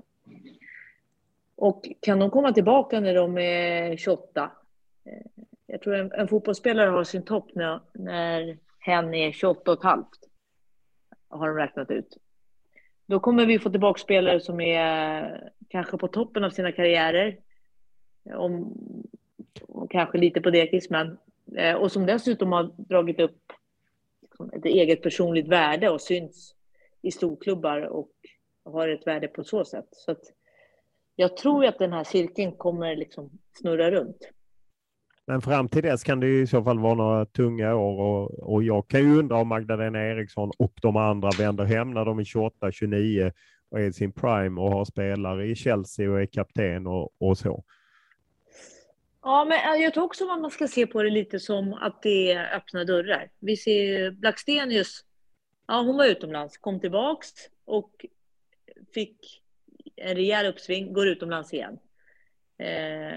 Speaker 9: Och kan de komma tillbaka när de är tjugoåtta? Eh, jag tror en, en fotbollsspelare har sin topp när, när hen är tjugoåtta och ett halvt. Har de räknat ut. Då kommer vi få tillbaka spelare som är kanske på toppen av sina karriärer. Om, och kanske lite på dekis, men och som dessutom har dragit upp ett eget personligt värde och syns i storklubbar och har ett värde på så sätt. Så att jag tror att den här cirkeln kommer liksom snurra runt.
Speaker 8: Men fram till dess kan det ju i så fall vara några tunga år, och, och jag kan ju undra om Magdalena Eriksson och de andra vänder hem när de är tjugoåtta tjugonio och är i sin prime och har spelare i Chelsea och är kapten och, och så.
Speaker 9: Ja, men jag tror också att man ska se på det lite som att det är öppna dörrar. Vi ser Blackstenius, ja, hon var utomlands, kom tillbaks och fick en rejäl uppsving, går utomlands igen. Eh,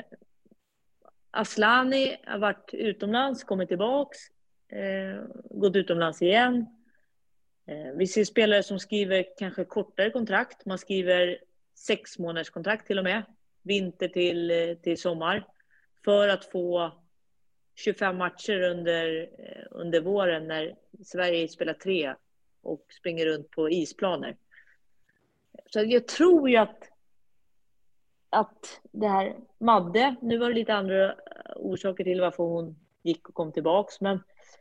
Speaker 9: Asllani har varit utomlands, kommit tillbaks, eh, gått utomlands igen. Eh, vi ser spelare som skriver kanske kortare kontrakt. Man skriver sex månaders kontrakt till och med. Vinter till, till sommar. För att få tjugofem matcher under, under våren när Sverige spelar tre och springer runt på isplaner. Så jag tror ju att att det här Madde, nu var det lite andra orsaker till varför hon gick och kom tillbaks, men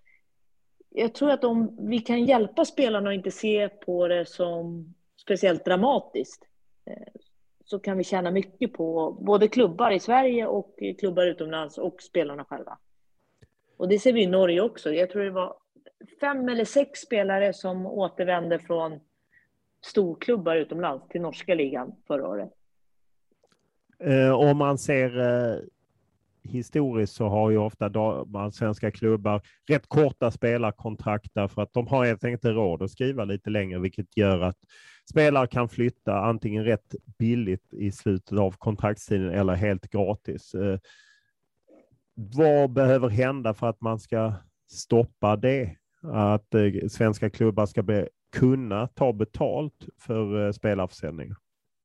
Speaker 9: jag tror att om vi kan hjälpa spelarna och inte se på det som speciellt dramatiskt, så kan vi tjäna mycket på både klubbar i Sverige och klubbar utomlands och spelarna själva. Och det ser vi i Norge också. Jag tror det var fem eller sex spelare som återvände från storklubbar utomlands till norska ligan förra året.
Speaker 8: Eh, om man ser eh, historiskt så har ju ofta man, svenska klubbar rätt korta spelarkontrakt därför att de har helt enkelt råd att skriva lite längre, vilket gör att spelare kan flytta antingen rätt billigt i slutet av kontraktstiden eller helt gratis. Eh, vad behöver hända för att man ska stoppa det? Att eh, svenska klubbar ska be, kunna ta betalt för eh, spelarförsäljning?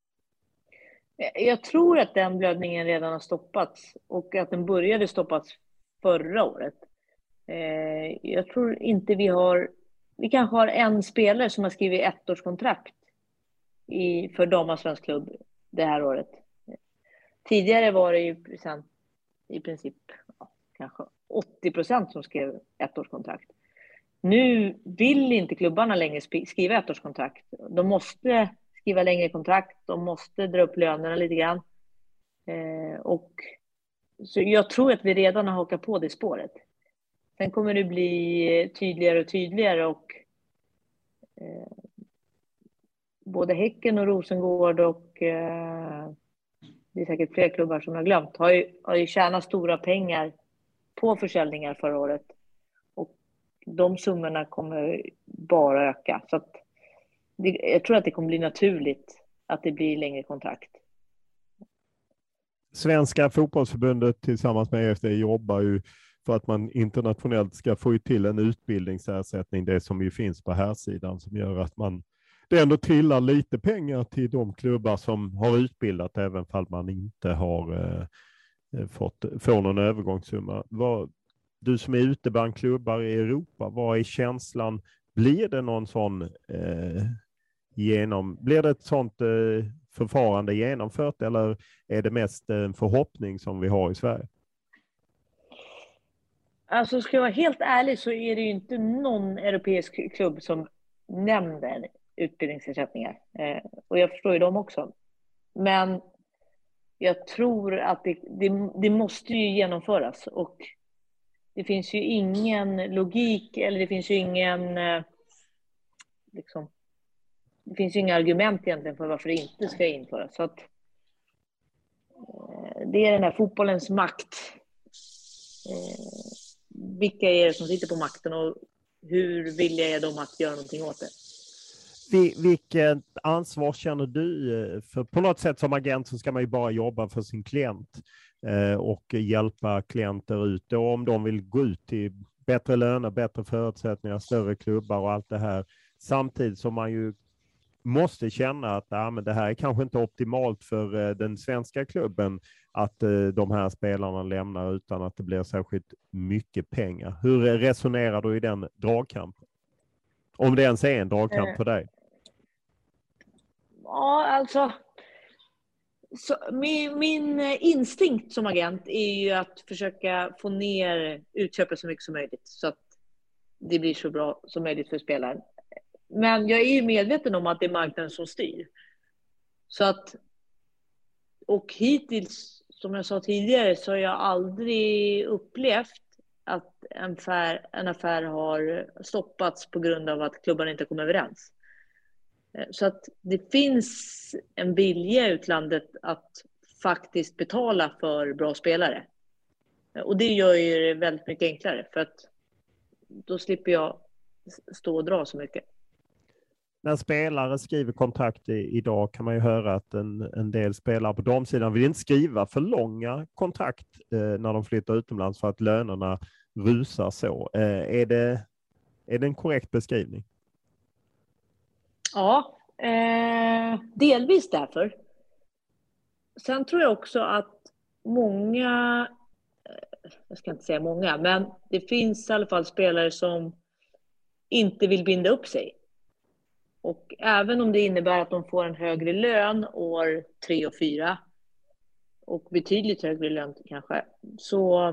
Speaker 9: Jag tror att den blödningen redan har stoppats och att den började stoppas förra året. Eh, jag tror inte vi har... Vi kanske har en spelare som har skrivit ettårskontrakt i, för damallsvensk klubb det här året. Tidigare var det ju i princip ja, kanske åttio procent som skrev ettårskontrakt. Nu vill inte klubbarna längre skriva ettårskontrakt. De måste skriva längre kontrakt. De måste dra upp lönerna lite grann. Eh, och så jag tror att vi redan har hakat på det spåret. Sen kommer det bli tydligare och tydligare och eh, både Häcken och Rosengård och eh, det är säkert fler klubbar som jag glömt har ju, har ju tjänat stora pengar på försäljningar förra året. Och de summorna kommer bara öka. Så att det, jag tror att det kommer bli naturligt att det blir längre kontrakt.
Speaker 8: Svenska fotbollsförbundet tillsammans med E F D jobbar ju för att man internationellt ska få till en utbildningsersättning, det som ju finns på här sidan, som gör att man det ändå trillar lite pengar till de klubbar som har utbildat, även fall man inte har eh, fått få någon övergångssumma. Vad, du som är ute bland klubbar i Europa, vad är känslan? Blir det någon sån eh, genom, blir det ett sånt eh, förfarande genomfört, eller är det mest en förhoppning som vi har i Sverige?
Speaker 9: Alltså ska jag vara helt ärlig så är det ju inte någon europeisk klubb som nämner utbildningsersättningar. Eh, och jag förstår ju dem också. Men jag tror att det, det, det måste ju genomföras. Och det finns ju ingen logik eller det finns ju ingen eh, liksom, det finns ju inga argument egentligen för varför det inte ska införas. Så att eh, det är den här fotbollens makt. Eh, vilka är det som sitter på makten och hur villiga är de att göra någonting åt det?
Speaker 8: Vilket ansvar känner du? För på något sätt som agent så ska man ju bara jobba för sin klient och hjälpa klienter ut. Och om de vill gå ut till bättre löner, bättre förutsättningar, större klubbar och allt det här. Samtidigt som man ju måste känna att ja, men det här är kanske inte optimalt för den svenska klubben att de här spelarna lämnar utan att det blir särskilt mycket pengar. Hur resonerar du i den dragkampen? Om det ens är en dragkamp för dig?
Speaker 9: Ja, alltså så min, min instinkt som agent är ju att försöka få ner utköpet så mycket som möjligt så att det blir så bra som möjligt för spelaren. Men jag är ju medveten om att det är marknaden som styr. Så att och hittills, som jag sa tidigare, så har jag aldrig upplevt att en affär, en affär har stoppats på grund av att klubbarna inte kommer överens. Så att det finns en vilja i utlandet att faktiskt betala för bra spelare. Och det gör ju det väldigt mycket enklare för att då slipper jag stå och dra så mycket.
Speaker 8: När spelare skriver kontrakt i, idag kan man ju höra att en, en del spelare på damsidan vill inte skriva för långa kontrakt eh, när de flyttar utomlands för att lönerna rusar så. Eh, är, det, är det en korrekt beskrivning?
Speaker 9: Ja, eh, delvis därför. Sen tror jag också att många, jag ska inte säga många, men det finns i alla fall spelare som inte vill binda upp sig. Och även om det innebär att de får en högre lön år tre och fyra och betydligt högre lön kanske, så,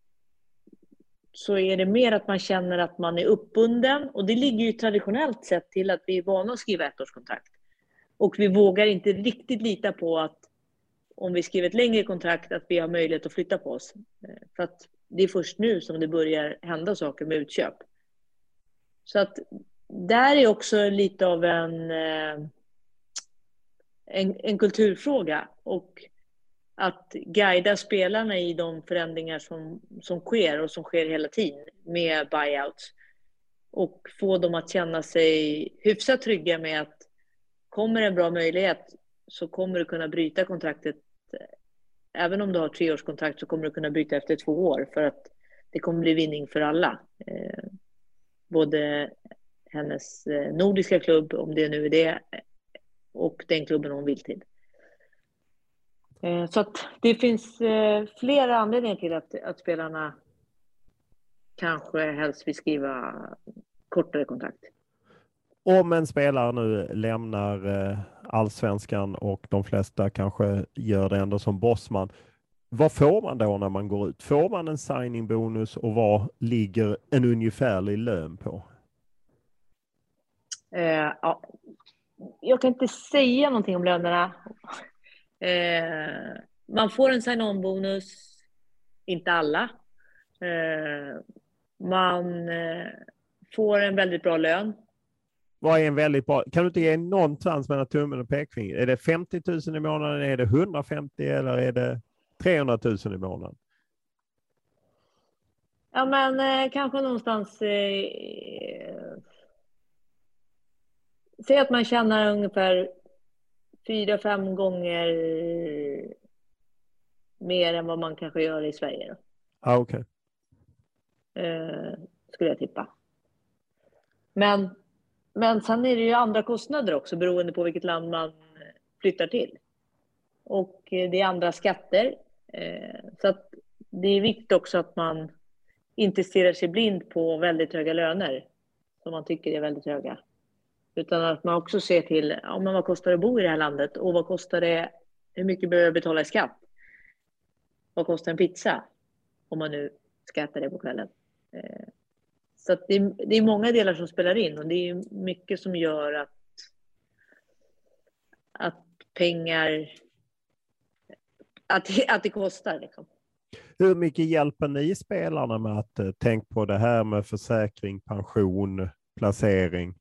Speaker 9: så är det mer att man känner att man är uppbunden. Och det ligger ju traditionellt sett till att vi är vana att skriva ettårskontrakt. Och vi vågar inte riktigt lita på att om vi skriver ett längre kontrakt att vi har möjlighet att flytta på oss. För att det är först nu som det börjar hända saker med utköp. Så att där är också lite av en, en, en kulturfråga och att guida spelarna i de förändringar som, som sker och som sker hela tiden med buyouts och få dem att känna sig hyfsat trygga med att kommer en bra möjlighet så kommer du kunna bryta kontraktet. Även om du har treårskontrakt så kommer du kunna bryta efter två år för att det kommer bli vinning för alla. Eh, både hennes nordiska klubb, om det nu är det, och den klubben hon vill till. Så att det finns flera anledningar till att, att spelarna kanske helst vill skriva kortare kontrakt.
Speaker 8: Om en spelare nu lämnar allsvenskan och de flesta kanske gör det ändå som bossman. Vad får man då när man går ut? Får man en signingbonus och vad ligger en ungefärlig lön på?
Speaker 9: Eh, ja. Jag kan inte säga någonting om lönerna. Eh, man får en sign-on-bonus, inte alla. Eh, man eh, får en väldigt bra lön.
Speaker 8: Vad är en väldigt bra? Kan du inte ge någonstans mellan tummen och pekfinger? Är det femtio tusen i månaden, är det hundrafemtio eller är det trehundra tusen i månaden?
Speaker 9: Ja, men eh, kanske någonstans... Eh, säg att man tjänar ungefär fyra, fem gånger mer än vad man kanske gör i Sverige. Då.
Speaker 8: Ah, okej.
Speaker 9: Okay. Eh, skulle jag tippa. Men, men sen är det ju andra kostnader också beroende på vilket land man flyttar till. Och det är andra skatter. Eh, så att det är viktigt också att man inte stirrar sig blind på väldigt höga löner som man tycker är väldigt höga. Utan att man också ser till ja, men vad kostar det att bo i det här landet och vad kostar det, hur mycket behöver jag betala i skatt? Vad kostar en pizza om man nu ska äta det på kvällen? Eh, så att det, är, det är många delar som spelar in och det är mycket som gör att, att pengar, att, att det kostar liksom.
Speaker 8: Hur mycket hjälper ni spelarna med att uh, tänka på det här med försäkring, pension, placering?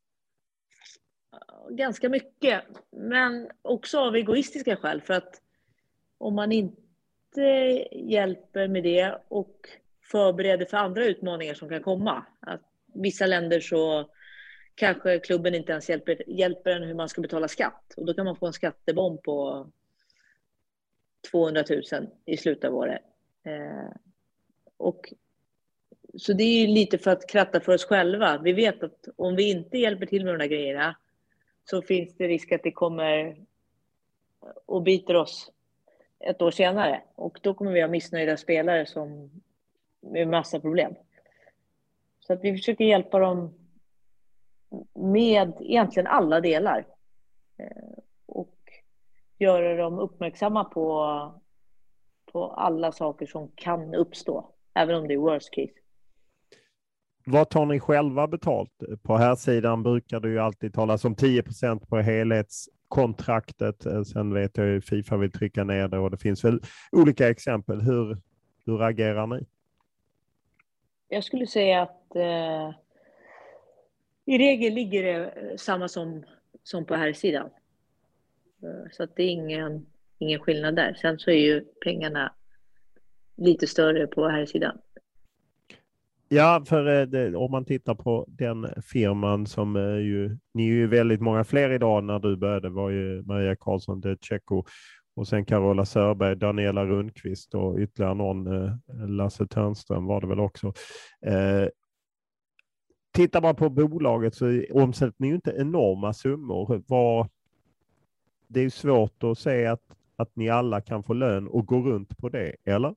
Speaker 9: Ganska mycket, men också av egoistiska skäl. För att om man inte hjälper med det och förbereder för andra utmaningar som kan komma. Att vissa länder så kanske klubben inte ens hjälper, hjälper en hur man ska betala skatt. Och då kan man få en skattebomb på tvåhundratusen i slutet av året. Eh, och så det är lite för att kratta för oss själva. Vi vet att om vi inte hjälper till med de där grejerna så finns det risk att det kommer och biter oss ett år senare. Och då kommer vi ha missnöjda spelare som med massa problem. Så att vi försöker hjälpa dem med egentligen alla delar. Och göra dem uppmärksamma på, på alla saker som kan uppstå. Även om det är worst case.
Speaker 8: Vad tar ni själva betalt? På här sidan brukar det ju alltid talas om tio procent på helhetskontraktet. Sen vet jag ju FIFA vill trycka ner det och det finns väl olika exempel. Hur, hur agerar ni?
Speaker 9: Jag skulle säga att eh, i regel ligger det samma som, som på här sidan. Så att det är ingen, ingen skillnad där. Sen så är ju pengarna lite större på här sidan.
Speaker 8: Ja, för det, om man tittar på den firman som är ju, ni är ju väldigt många fler idag. När du började var ju Maria Karlsson, De Tjecko och sen Carola Sörberg, Daniela Rundqvist och ytterligare någon, Lasse Törnström var det väl också. Eh, tittar man på bolaget så omsätter ni ju inte enorma summor. Vad, det är ju svårt att säga att, att ni alla kan få lön och gå runt på det, eller?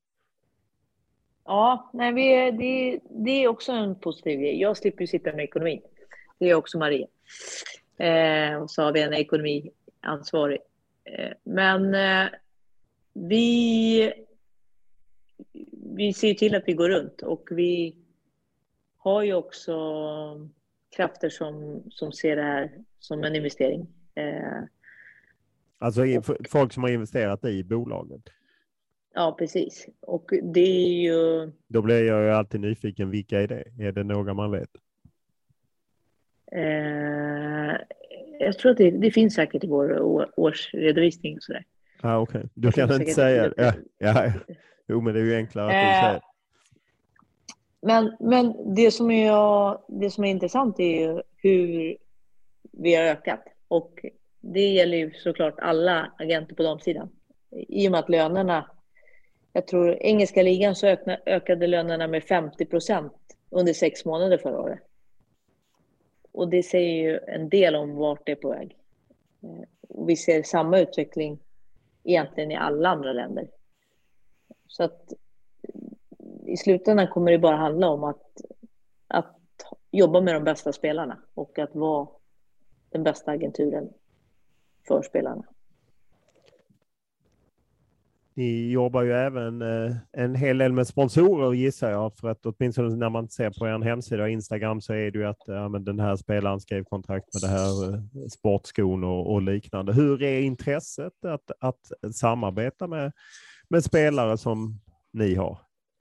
Speaker 9: Ja, nej, vi, det, det är också en positiv grej. Jag slipper ju sitta med ekonomin. Det är också Maria. Eh, och så har vi en ekonomiansvarig. Eh, men eh, vi, vi ser till att vi går runt. Och vi har ju också krafter som, som ser det här som en investering. Eh,
Speaker 8: alltså folk som har investerat i bolaget.
Speaker 9: Ja, precis. Och det är ju...
Speaker 8: Då blir jag ju alltid nyfiken. Vilka är det? Är det några man vet?
Speaker 9: Eh, jag tror att det, det finns säkert i vår årsredovisning och sådär.
Speaker 8: Ah, okej. Okay. Du kan inte säga det. Ja, ja. Jo, men det är ju enklare att
Speaker 9: eh,
Speaker 8: du säger.
Speaker 9: Men, men det, som är, det som är intressant är ju hur vi har ökat. Och det gäller ju såklart alla agenter på de sidan. I och med att lönerna... Jag tror engelska ligan så ökade, ökade lönerna med femtio procent under sex månader förra året. Och det säger ju en del om vart det är på väg. Och vi ser samma utveckling egentligen i alla andra länder. Så att i slutändan kommer det bara handla om att, att jobba med de bästa spelarna och att vara den bästa agenturen för spelarna.
Speaker 8: Ni jobbar ju även eh, en hel del med sponsorer, gissar jag, för att åtminstone när man ser på er hemsida och Instagram så är det ju att ja, men den här spelaren skrev kontrakt med det här eh, sportskon och, och liknande. Hur är intresset att, att samarbeta med, med spelare som ni har?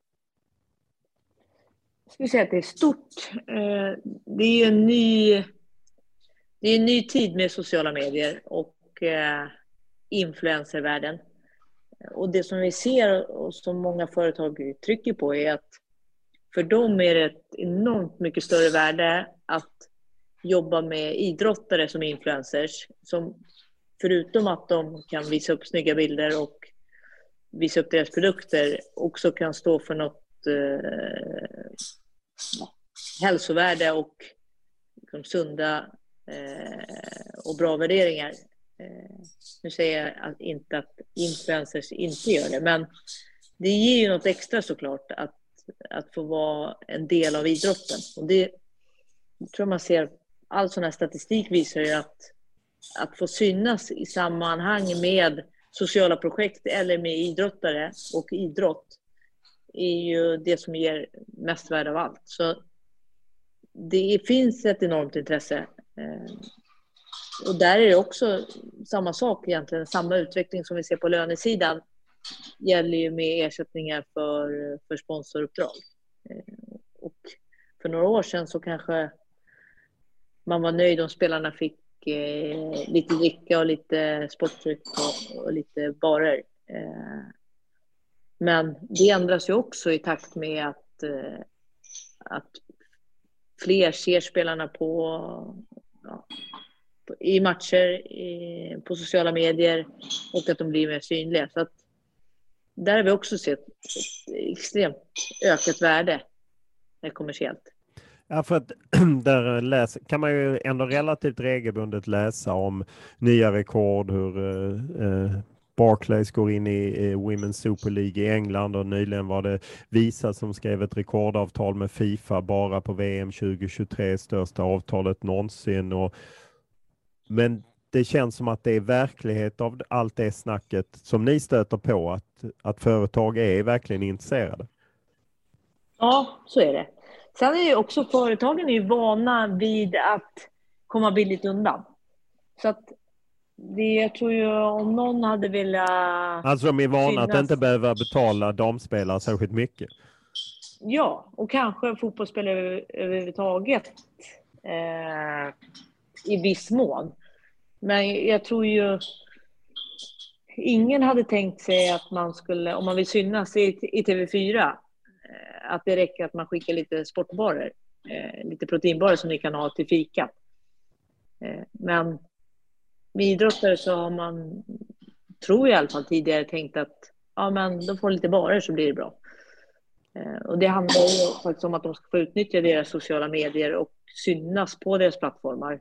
Speaker 9: Jag skulle säga att det är stort. Eh, det är ju en ny, det är en ny tid med sociala medier och eh, influencervärlden. Och det som vi ser och som många företag trycker på är att för dem är det ett enormt mycket större värde att jobba med idrottare som influencers. Som förutom att de kan visa upp snygga bilder och visa upp deras produkter också kan stå för något eh, hälsovärde och liksom, sunda eh, och bra värderingar. Eh, nu säger jag att inte att influencers inte gör det, men det ger ju något extra såklart att, att få vara en del av idrotten. Och det jag tror man ser, all sån här statistik visar ju att, att få synas i sammanhang med sociala projekt eller med idrottare och idrott är ju det som ger mest värde av allt. Så det finns ett enormt intresse. Eh, Och där är det också samma sak egentligen, samma utveckling som vi ser på lönesidan gäller ju med ersättningar för, för sponsoruppdrag. Och för några år sedan så kanske man var nöjd om spelarna fick eh, lite dricka och lite sportdryck och, och lite barer. Eh, men det ändras ju också i takt med att, eh, att fler ser spelarna på... Ja, i matcher, i, på sociala medier och att de blir mer synliga. Så att där har vi också sett ett extremt ökat värde kommersiellt.
Speaker 8: Ja, för att där läs, kan man ju ändå relativt regelbundet läsa om nya rekord, hur eh, Barclays går in i eh, Women's Super League i England och nyligen var det Visa som skrev ett rekordavtal med FIFA bara på V M tjugo tjugotre, största avtalet någonsin. Och men det känns som att det är verklighet av allt det snacket som ni stöter på, att, att företag är verkligen intresserade.
Speaker 9: Ja, så är det. Sen är ju också företagen är ju vana vid att komma billigt undan. Så att det, jag tror ju om någon hade velat...
Speaker 8: Alltså de är vana
Speaker 9: synas...
Speaker 8: att inte behöva betala damspelare särskilt mycket.
Speaker 9: Ja, och kanske fotbollsspelare överhuvudtaget eh, i viss mån. Men jag tror ju ingen hade tänkt sig att man skulle, om man vill synas i, i T V fyra, att det räcker att man skickar lite sportbarer, eh, lite proteinbarer som ni kan ha till fika. Eh, men med idrottare så har man, tror jag i alla fall tidigare, tänkt att ja, men de får lite barer så blir det bra. Eh, och det handlar ju faktiskt om att de ska få utnyttja deras sociala medier och synas på deras plattformar.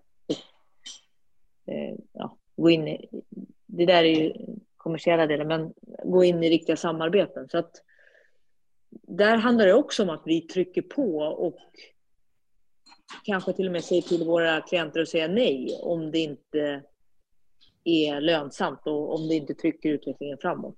Speaker 9: Ja, gå in i, det där är ju kommersiella delen, men gå in i riktiga samarbeten. Så att där handlar det också om att vi trycker på och kanske till och med säger till våra klienter att säga nej om det inte är lönsamt och om det inte trycker utvecklingen framåt.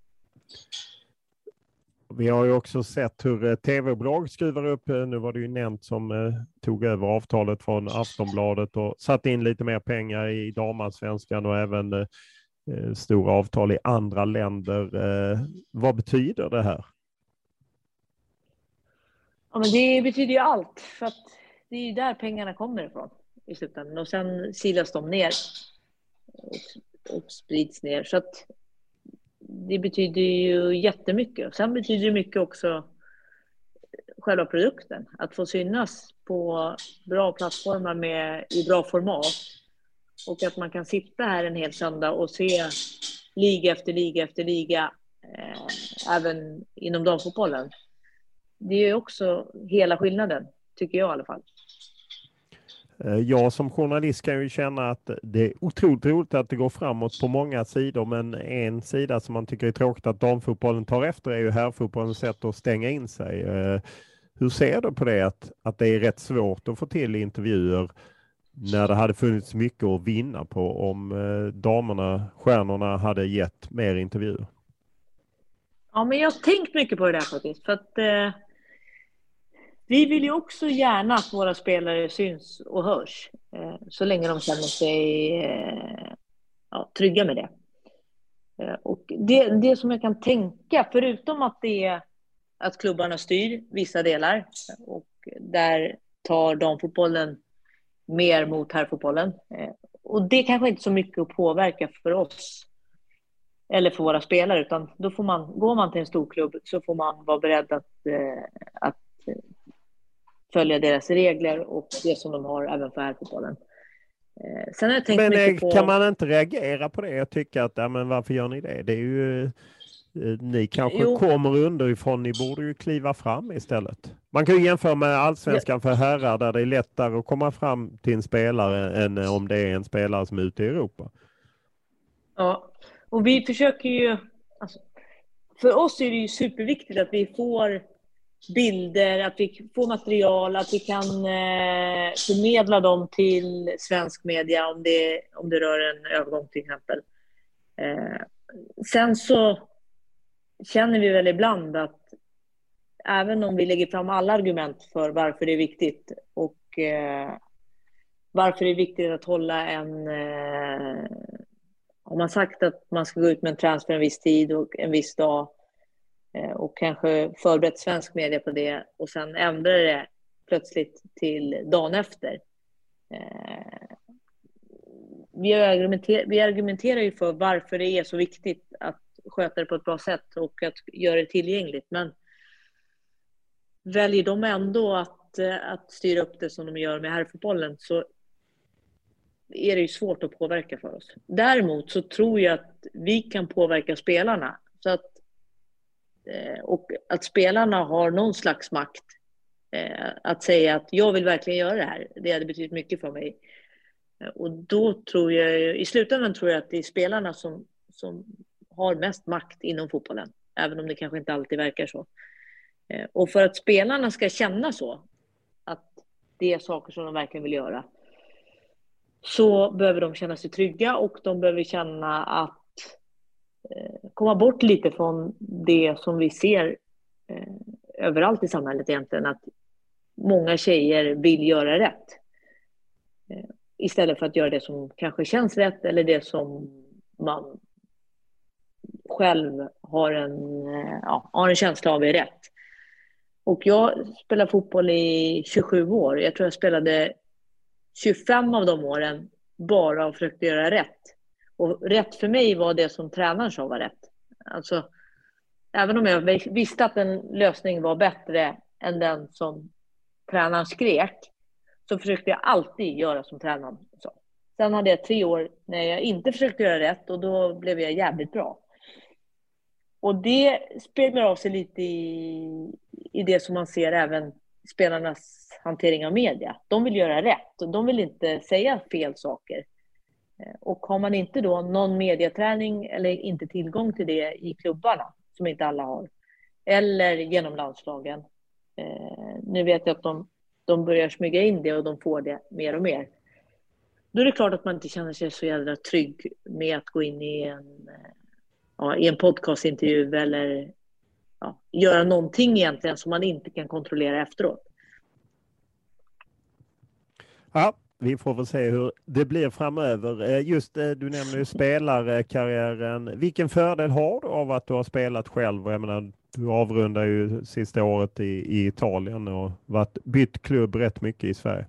Speaker 8: Vi har ju också sett hur tv-bolag skruvar upp, nu var det ju nämnt som eh, tog över avtalet från Aftonbladet och satt in lite mer pengar i damallsvenskan och även eh, stora avtal i andra länder. Eh, vad betyder det här?
Speaker 9: Ja, men det betyder ju allt, för att det är ju där pengarna kommer ifrån i slutändan och sen silas de ner och, och sprids ner, så att det betyder ju jättemycket. Sen betyder det mycket också själva produkten. Att få synas på bra plattformar med, i bra format. Och att man kan sitta här en hel söndag och se liga efter liga efter liga. Eh, även inom damfotbollen. Det är ju också hela skillnaden, tycker jag i alla fall.
Speaker 8: Jag som journalist kan ju känna att det är otroligt roligt att det går framåt på många sidor, men en sida som man tycker är tråkigt att damfotbollen tar efter är ju herrfotbollens sätt att stänga in sig. Hur ser du på det, att, att det är rätt svårt att få till intervjuer när det hade funnits mycket att vinna på om eh, damerna, stjärnorna hade gett mer intervjuer?
Speaker 9: Ja, men jag har tänkt mycket på det där faktiskt. För att eh, vi vill ju också gärna att våra spelare syns och hörs. Eh, så länge de känner sig eh, ja, trygga med det. Eh, och det, det som jag kan tänka, förutom att det är att klubbarna styr vissa delar. Och där tar damfotbollen mer mot herrfotbollen. Eh, och det kanske inte så mycket att påverka för oss. Eller för våra spelare, utan då får man, går man till en stor klubb så får man vara beredd att, eh, att följa deras regler och det som de har även för herrfotbollen. Eh, sen har jag tänkt
Speaker 8: men
Speaker 9: mycket på...
Speaker 8: kan man inte reagera på det? Jag tycker att, ja, men varför gör ni det? Det är ju, eh, ni kanske
Speaker 9: Jo.
Speaker 8: kommer underifrån, ni borde ju kliva fram istället. Man kan ju jämföra med allsvenskan för herrar där det är lättare att komma fram till en spelare än om det är en spelare som är ute i Europa.
Speaker 9: Ja. Och vi försöker ju, alltså, för oss är det ju superviktigt att vi får bilder, att vi får material, att vi kan eh, förmedla dem till svensk media om det, om det rör en övergång till exempel. Eh, sen så känner vi väl ibland att även om vi lägger fram alla argument för varför det är viktigt och eh, varför det är viktigt att hålla en... Eh, Om man sagt att man ska gå ut med en transfer en viss tid och en viss dag och kanske förberett svensk media på det och sen ändrar det plötsligt till dagen efter. Vi argumenterar, vi argumenterar ju för varför det är så viktigt att sköta det på ett bra sätt och att göra det tillgängligt. Men väljer de ändå att, att styra upp det som de gör med herrfotbollen så är det ju svårt att påverka för oss. Däremot så tror jag att vi kan påverka spelarna. Så att, och att spelarna har någon slags makt att säga att jag vill verkligen göra det här. Det hade betytt mycket för mig. Och då tror jag, i slutändan tror jag att det är spelarna som, som har mest makt inom fotbollen. Även om det kanske inte alltid verkar så. Och för att spelarna ska känna så, att det är saker som de verkligen vill göra, så behöver de känna sig trygga och de behöver känna att eh, komma bort lite från det som vi ser eh, överallt i samhället egentligen, att många tjejer vill göra rätt eh, istället för att göra det som kanske känns rätt eller det som man själv har en, eh, ja, har en känsla av är rätt. Och jag spelar fotboll i tjugosju år. Jag tror jag spelade tjugofem av de åren bara och försökte göra rätt. Och rätt för mig var det som tränaren sa var rätt. Alltså, även om jag visste att en lösning var bättre än den som tränaren skrek, så försökte jag alltid göra som tränaren sa. Sen hade jag tre år när jag inte försökte göra rätt och då blev jag jävligt bra. Och det speglar av sig lite i, i det som man ser även spelarnas hantering av media. De vill göra rätt och de vill inte säga fel saker. Och har man inte då någon mediaträning eller inte tillgång till det i klubbarna, som inte alla har, eller genom landslagen. Eh, nu vet jag att de, de börjar smyga in det och de får det mer och mer. Då är det klart att man inte känner sig så jävla trygg med att gå in i en, ja, i en podcastintervju eller ja, göra någonting egentligen som man inte kan kontrollera efteråt.
Speaker 8: Ja, vi får väl se hur det blir framöver. Just du nämnde ju spelarkarriären. Vilken fördel har du av att du har spelat själv? Jag menar, du avrundar ju sista året i, i Italien och varit bytt klubb rätt mycket i Sverige.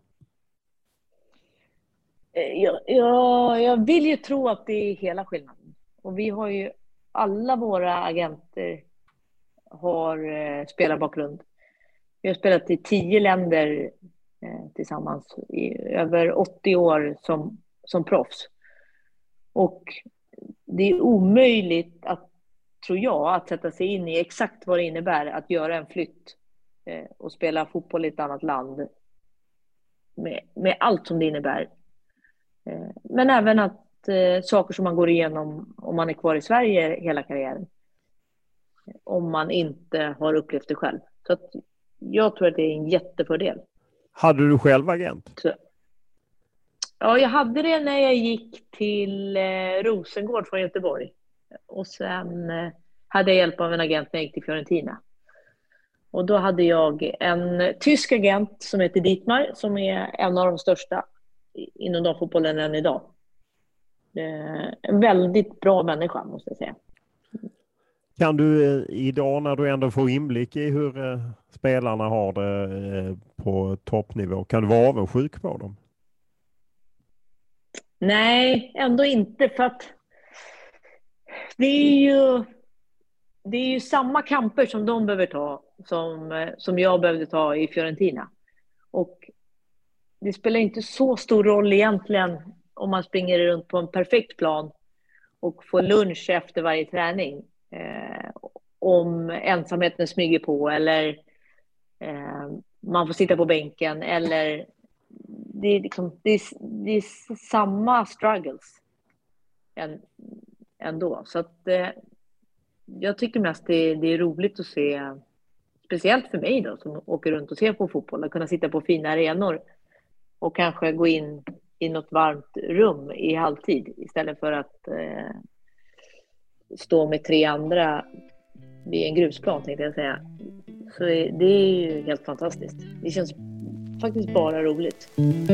Speaker 9: Ja, ja, jag vill ju tro att det är hela skillnaden. Och vi har ju, alla våra agenter har eh, spelarbakgrund. Vi har spelat i tio länder eh, tillsammans i över åttio år som, som proffs. Och det är omöjligt att, tror jag, att sätta sig in i exakt vad det innebär att göra en flytt eh, och spela fotboll i ett annat land med, med allt som det innebär. Eh, men även att eh, saker som man går igenom om man är kvar i Sverige hela karriären. Om man inte har upplevt det själv. Så att jag tror att det är en jättefördel.
Speaker 8: Hade du själv agent?
Speaker 9: Så. Ja, jag hade det när jag gick till eh, Rosengård från Göteborg. Och sen eh, hade jag hjälp av en agent när jag gick till Fiorentina. Och då hade jag en tysk agent som heter Dietmar, som är en av de största inom damfotbollen än idag. En väldigt bra människa, måste jag säga.
Speaker 8: Kan du idag, när du ändå får inblick i hur eh, spelarna har det eh, på toppnivå, kan du vara avundsjuk på dem?
Speaker 9: Nej, ändå inte, för att det är ju, det är ju samma kamper som de behöver ta som, som jag behövde ta i Fiorentina. Och det spelar inte så stor roll egentligen om man springer runt på en perfekt plan och får lunch efter varje träning. Eh, om ensamheten smyger på, eller eh, man får sitta på bänken, eller det är, liksom, det är, det är samma struggles än, ändå. Så att eh, jag tycker mest det, det är roligt att se, speciellt för mig då, som åker runt och ser på fotboll, att kunna sitta på fina arenor och kanske gå in i något varmt rum i halvtid istället för att eh, stå med tre andra vid en grusplan, tänkte jag säga. Så det är ju helt fantastiskt. Det känns faktiskt bara roligt.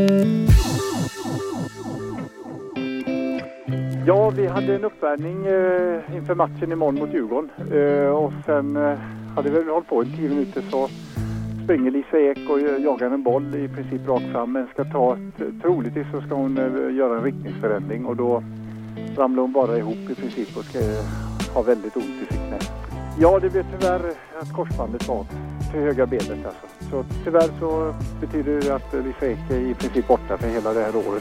Speaker 1: Ja, vi hade en uppvärmning eh, inför matchen imorgon mot Djurgården. Eh, och sen eh, hade vi hållit på i tio minuter, så springer Lisa Ek och jagar en boll i princip rakt fram. Men ska ta ett, troligtvis så ska hon eh, göra en riktningsförändring, och då ramlar hon bara ihop i princip och ska eh, ha väldigt ont i sitt knä. Ja, det blev tyvärr att korsbandet var för höga benet alltså. Så tyvärr så betyder det att Lisa Ek är i princip borta för hela det här året.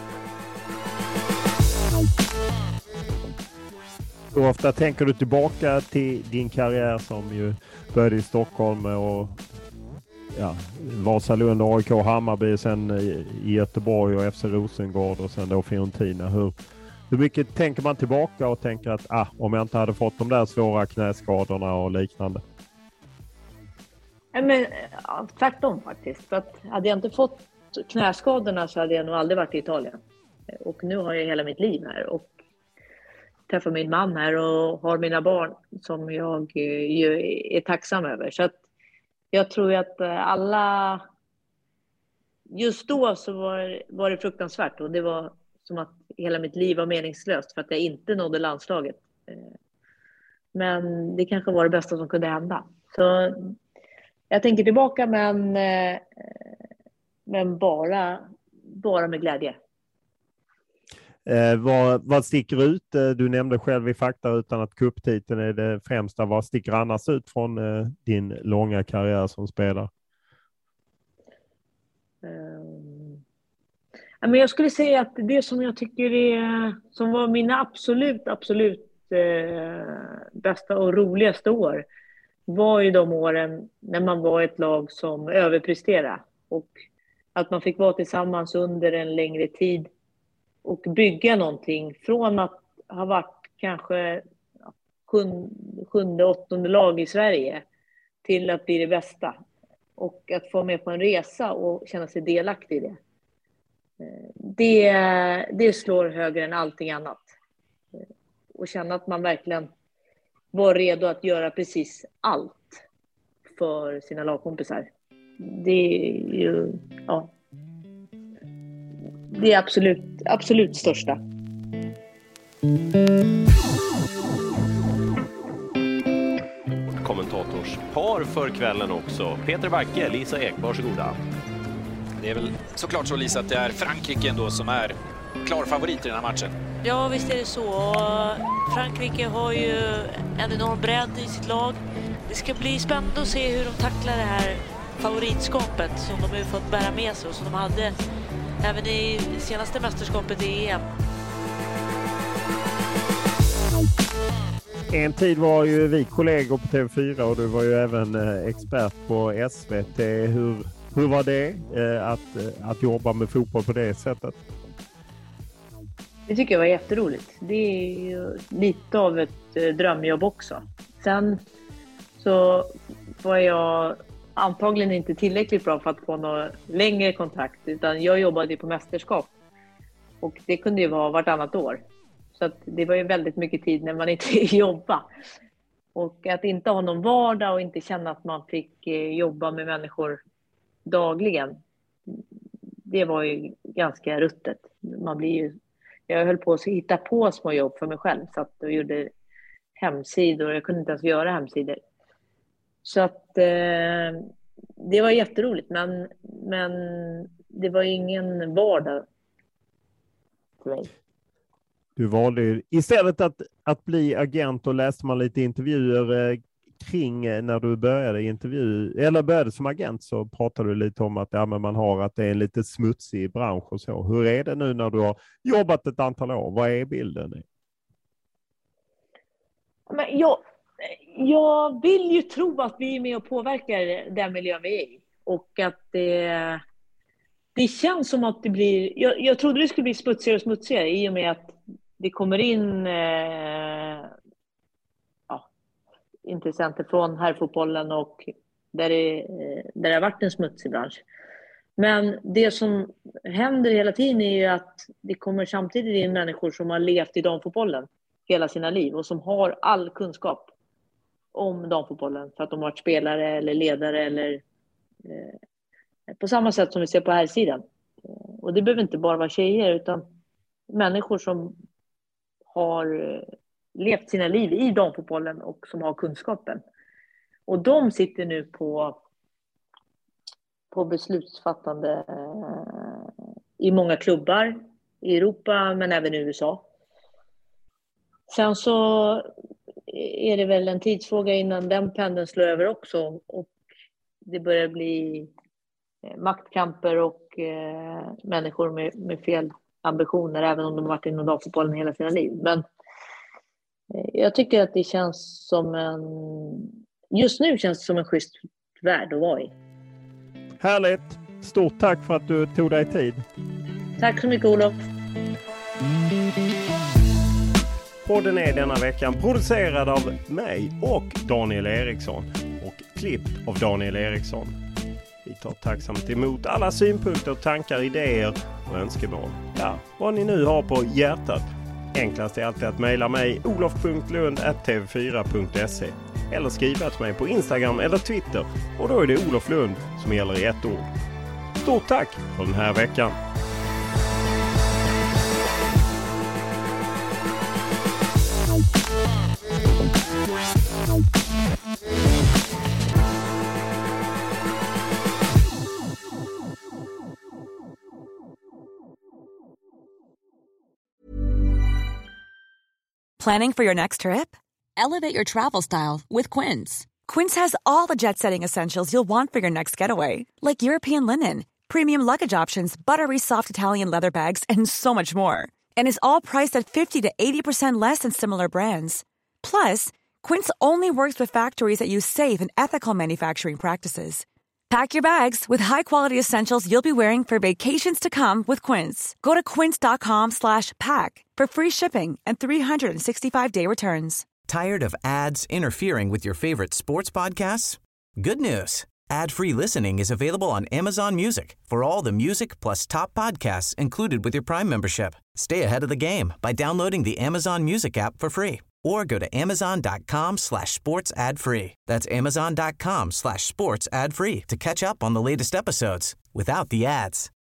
Speaker 8: Hur ofta tänker du tillbaka till din karriär som ju började i Stockholm och ja, Vasalund, A I K, Hammarby, sen i Göteborg och F C Rosengård och sen då Fiorentina. Hur, hur mycket tänker man tillbaka och tänker att ah, om jag inte hade fått de där svåra knäskadorna och liknande?
Speaker 9: Ja, men, ja, tvärtom faktiskt. För att hade jag inte fått knäskadorna så hade jag nog aldrig varit i Italien. Och nu har jag hela mitt liv här och träffar min man här och har mina barn som jag ju är tacksam över. Så att jag tror att alla, just då så var, var det fruktansvärt, och det var som att hela mitt liv var meningslöst för att jag inte nådde landslaget. Men det kanske var det bästa som kunde hända. Så jag tänker tillbaka, men, men bara, bara med glädje.
Speaker 8: Eh, vad, vad sticker ut? Eh, du nämnde själv i fakta utan att kupptiteln är det främsta. Vad sticker annars ut från eh, din långa karriär som spelare?
Speaker 9: Um, men jag skulle säga att det som jag tycker är, som var mina absolut, absolut eh, bästa och roligaste år var ju de åren när man var ett lag som överpresterade och att man fick vara tillsammans under en längre tid och bygga någonting från att ha varit kanske sjunde, åttonde lag i Sverige till att bli det bästa. Och att få med på en resa och känna sig delaktig i det. Det, det slår högre än allting annat. Och känna att man verkligen var redo att göra precis allt för sina lagkompisar. Det är ju, ja. Det är absolut, absolut största.
Speaker 22: Kommentatorspar för kvällen också. Peter Backe, Lisa Ek, varsågoda.
Speaker 23: Det är väl såklart så, Lisa, att det är Frankrike ändå som är klar favorit i den här matchen.
Speaker 5: Ja, visst är det så. Frankrike har ju en enorm bredd i sitt lag. Det ska bli spännande att se hur de tacklar det här favoritskapet som de har fått bära med sig och som de hade även i senaste mästerskapet i E M.
Speaker 8: En tid var ju vi kollegor på T V fyra och du var ju även expert på S V T. Hur, hur var det att, att jobba med fotboll på det sättet?
Speaker 9: Det tycker jag var jätteroligt. Det är ju lite av ett drömjobb också. Sen så var jag antagligen inte tillräckligt bra för att få någon längre kontakt, utan jag jobbade på mästerskap Och det kunde ju vara vartannat år. Så att det var ju väldigt mycket tid när man inte jobbade. Och att inte ha någon vardag och inte känna att man fick jobba med människor dagligen. Det var ju ganska ruttet. Man blir ju, jag höll på att hitta på små jobb för mig själv. Så att jag gjorde hemsidor. Jag kunde inte ens göra hemsidor. Så att eh, det var jätteroligt. Men, men det var ingen vardag för mig.
Speaker 8: Du valde ju istället att, att bli agent och läste man lite intervjuer eh, kring eh, när du började intervju eller började som agent, så pratade du lite om att ja, men man har att det är en lite smutsig bransch och så. Hur är det nu när du har jobbat ett antal år? Vad är bilden?
Speaker 9: Men jag, jag vill ju tro att vi är med och påverkar den miljön vi är i. Och att det, det känns som att det blir... Jag, jag trodde det skulle bli smutsigare och smutsigare i och med att det kommer in eh, ja, intressenter från herrfotbollen och där det, där det har varit en smutsig bransch. Men det som händer hela tiden är ju att det kommer samtidigt in människor som har levt i damfotbollen hela sina liv och som har all kunskap om damfotbollen för att de har varit spelare eller ledare eller eh, på samma sätt som vi ser på här sidan. Och det behöver inte bara vara tjejer utan människor som har levt sina liv i damfotbollen och som har kunskapen. Och de sitter nu på, på beslutsfattande eh, i många klubbar i Europa men även i U S A. Sen så är det väl en tidsfråga innan den pendeln slår över också och det börjar bli maktkamper och eh, människor med, med fel ambitioner även om de har varit inom damfotbollen hela sina liv. Men eh, jag tycker att det känns som en... Just nu känns det som en schysst värld att vara i.
Speaker 8: Härligt! Stort tack för att du tog dig tid.
Speaker 9: Tack så mycket, Olof.
Speaker 8: Podden är denna veckan producerad av mig och Daniel Eriksson och klippt av Daniel Eriksson. Vi tar tacksamt emot alla synpunkter, tankar, idéer och önskemål. Ja, vad ni nu har på hjärtat. Enklast är alltid att mejla mig olof punkt lund at t v fyra punkt se eller skriva till mig på Instagram eller Twitter och då är det Olof Lund som gäller i ett ord. Stort tack för den här veckan!
Speaker 16: Planning for your next trip? Elevate your travel style with Quince. Quince has all the jet-setting essentials you'll want for your next getaway, like European linen, premium luggage options, buttery soft Italian leather bags, and so much more. And is all priced at fifty to eighty percent less than similar brands. Plus, Quince only works with factories that use safe and ethical manufacturing practices. Pack your bags with high-quality essentials you'll be wearing for vacations to come with Quince. Go to quince.com slash pack for free shipping and three sixty-five day returns.
Speaker 2: Tired of ads interfering with your favorite sports podcasts? Good news. Ad-free listening is available on Amazon Music for all the music plus top podcasts included with your Prime membership. Stay ahead of the game by downloading the Amazon Music app for free or go to amazon.com slash sports ad free. That's amazon.com slash sports ad free to catch up on the latest episodes without the ads.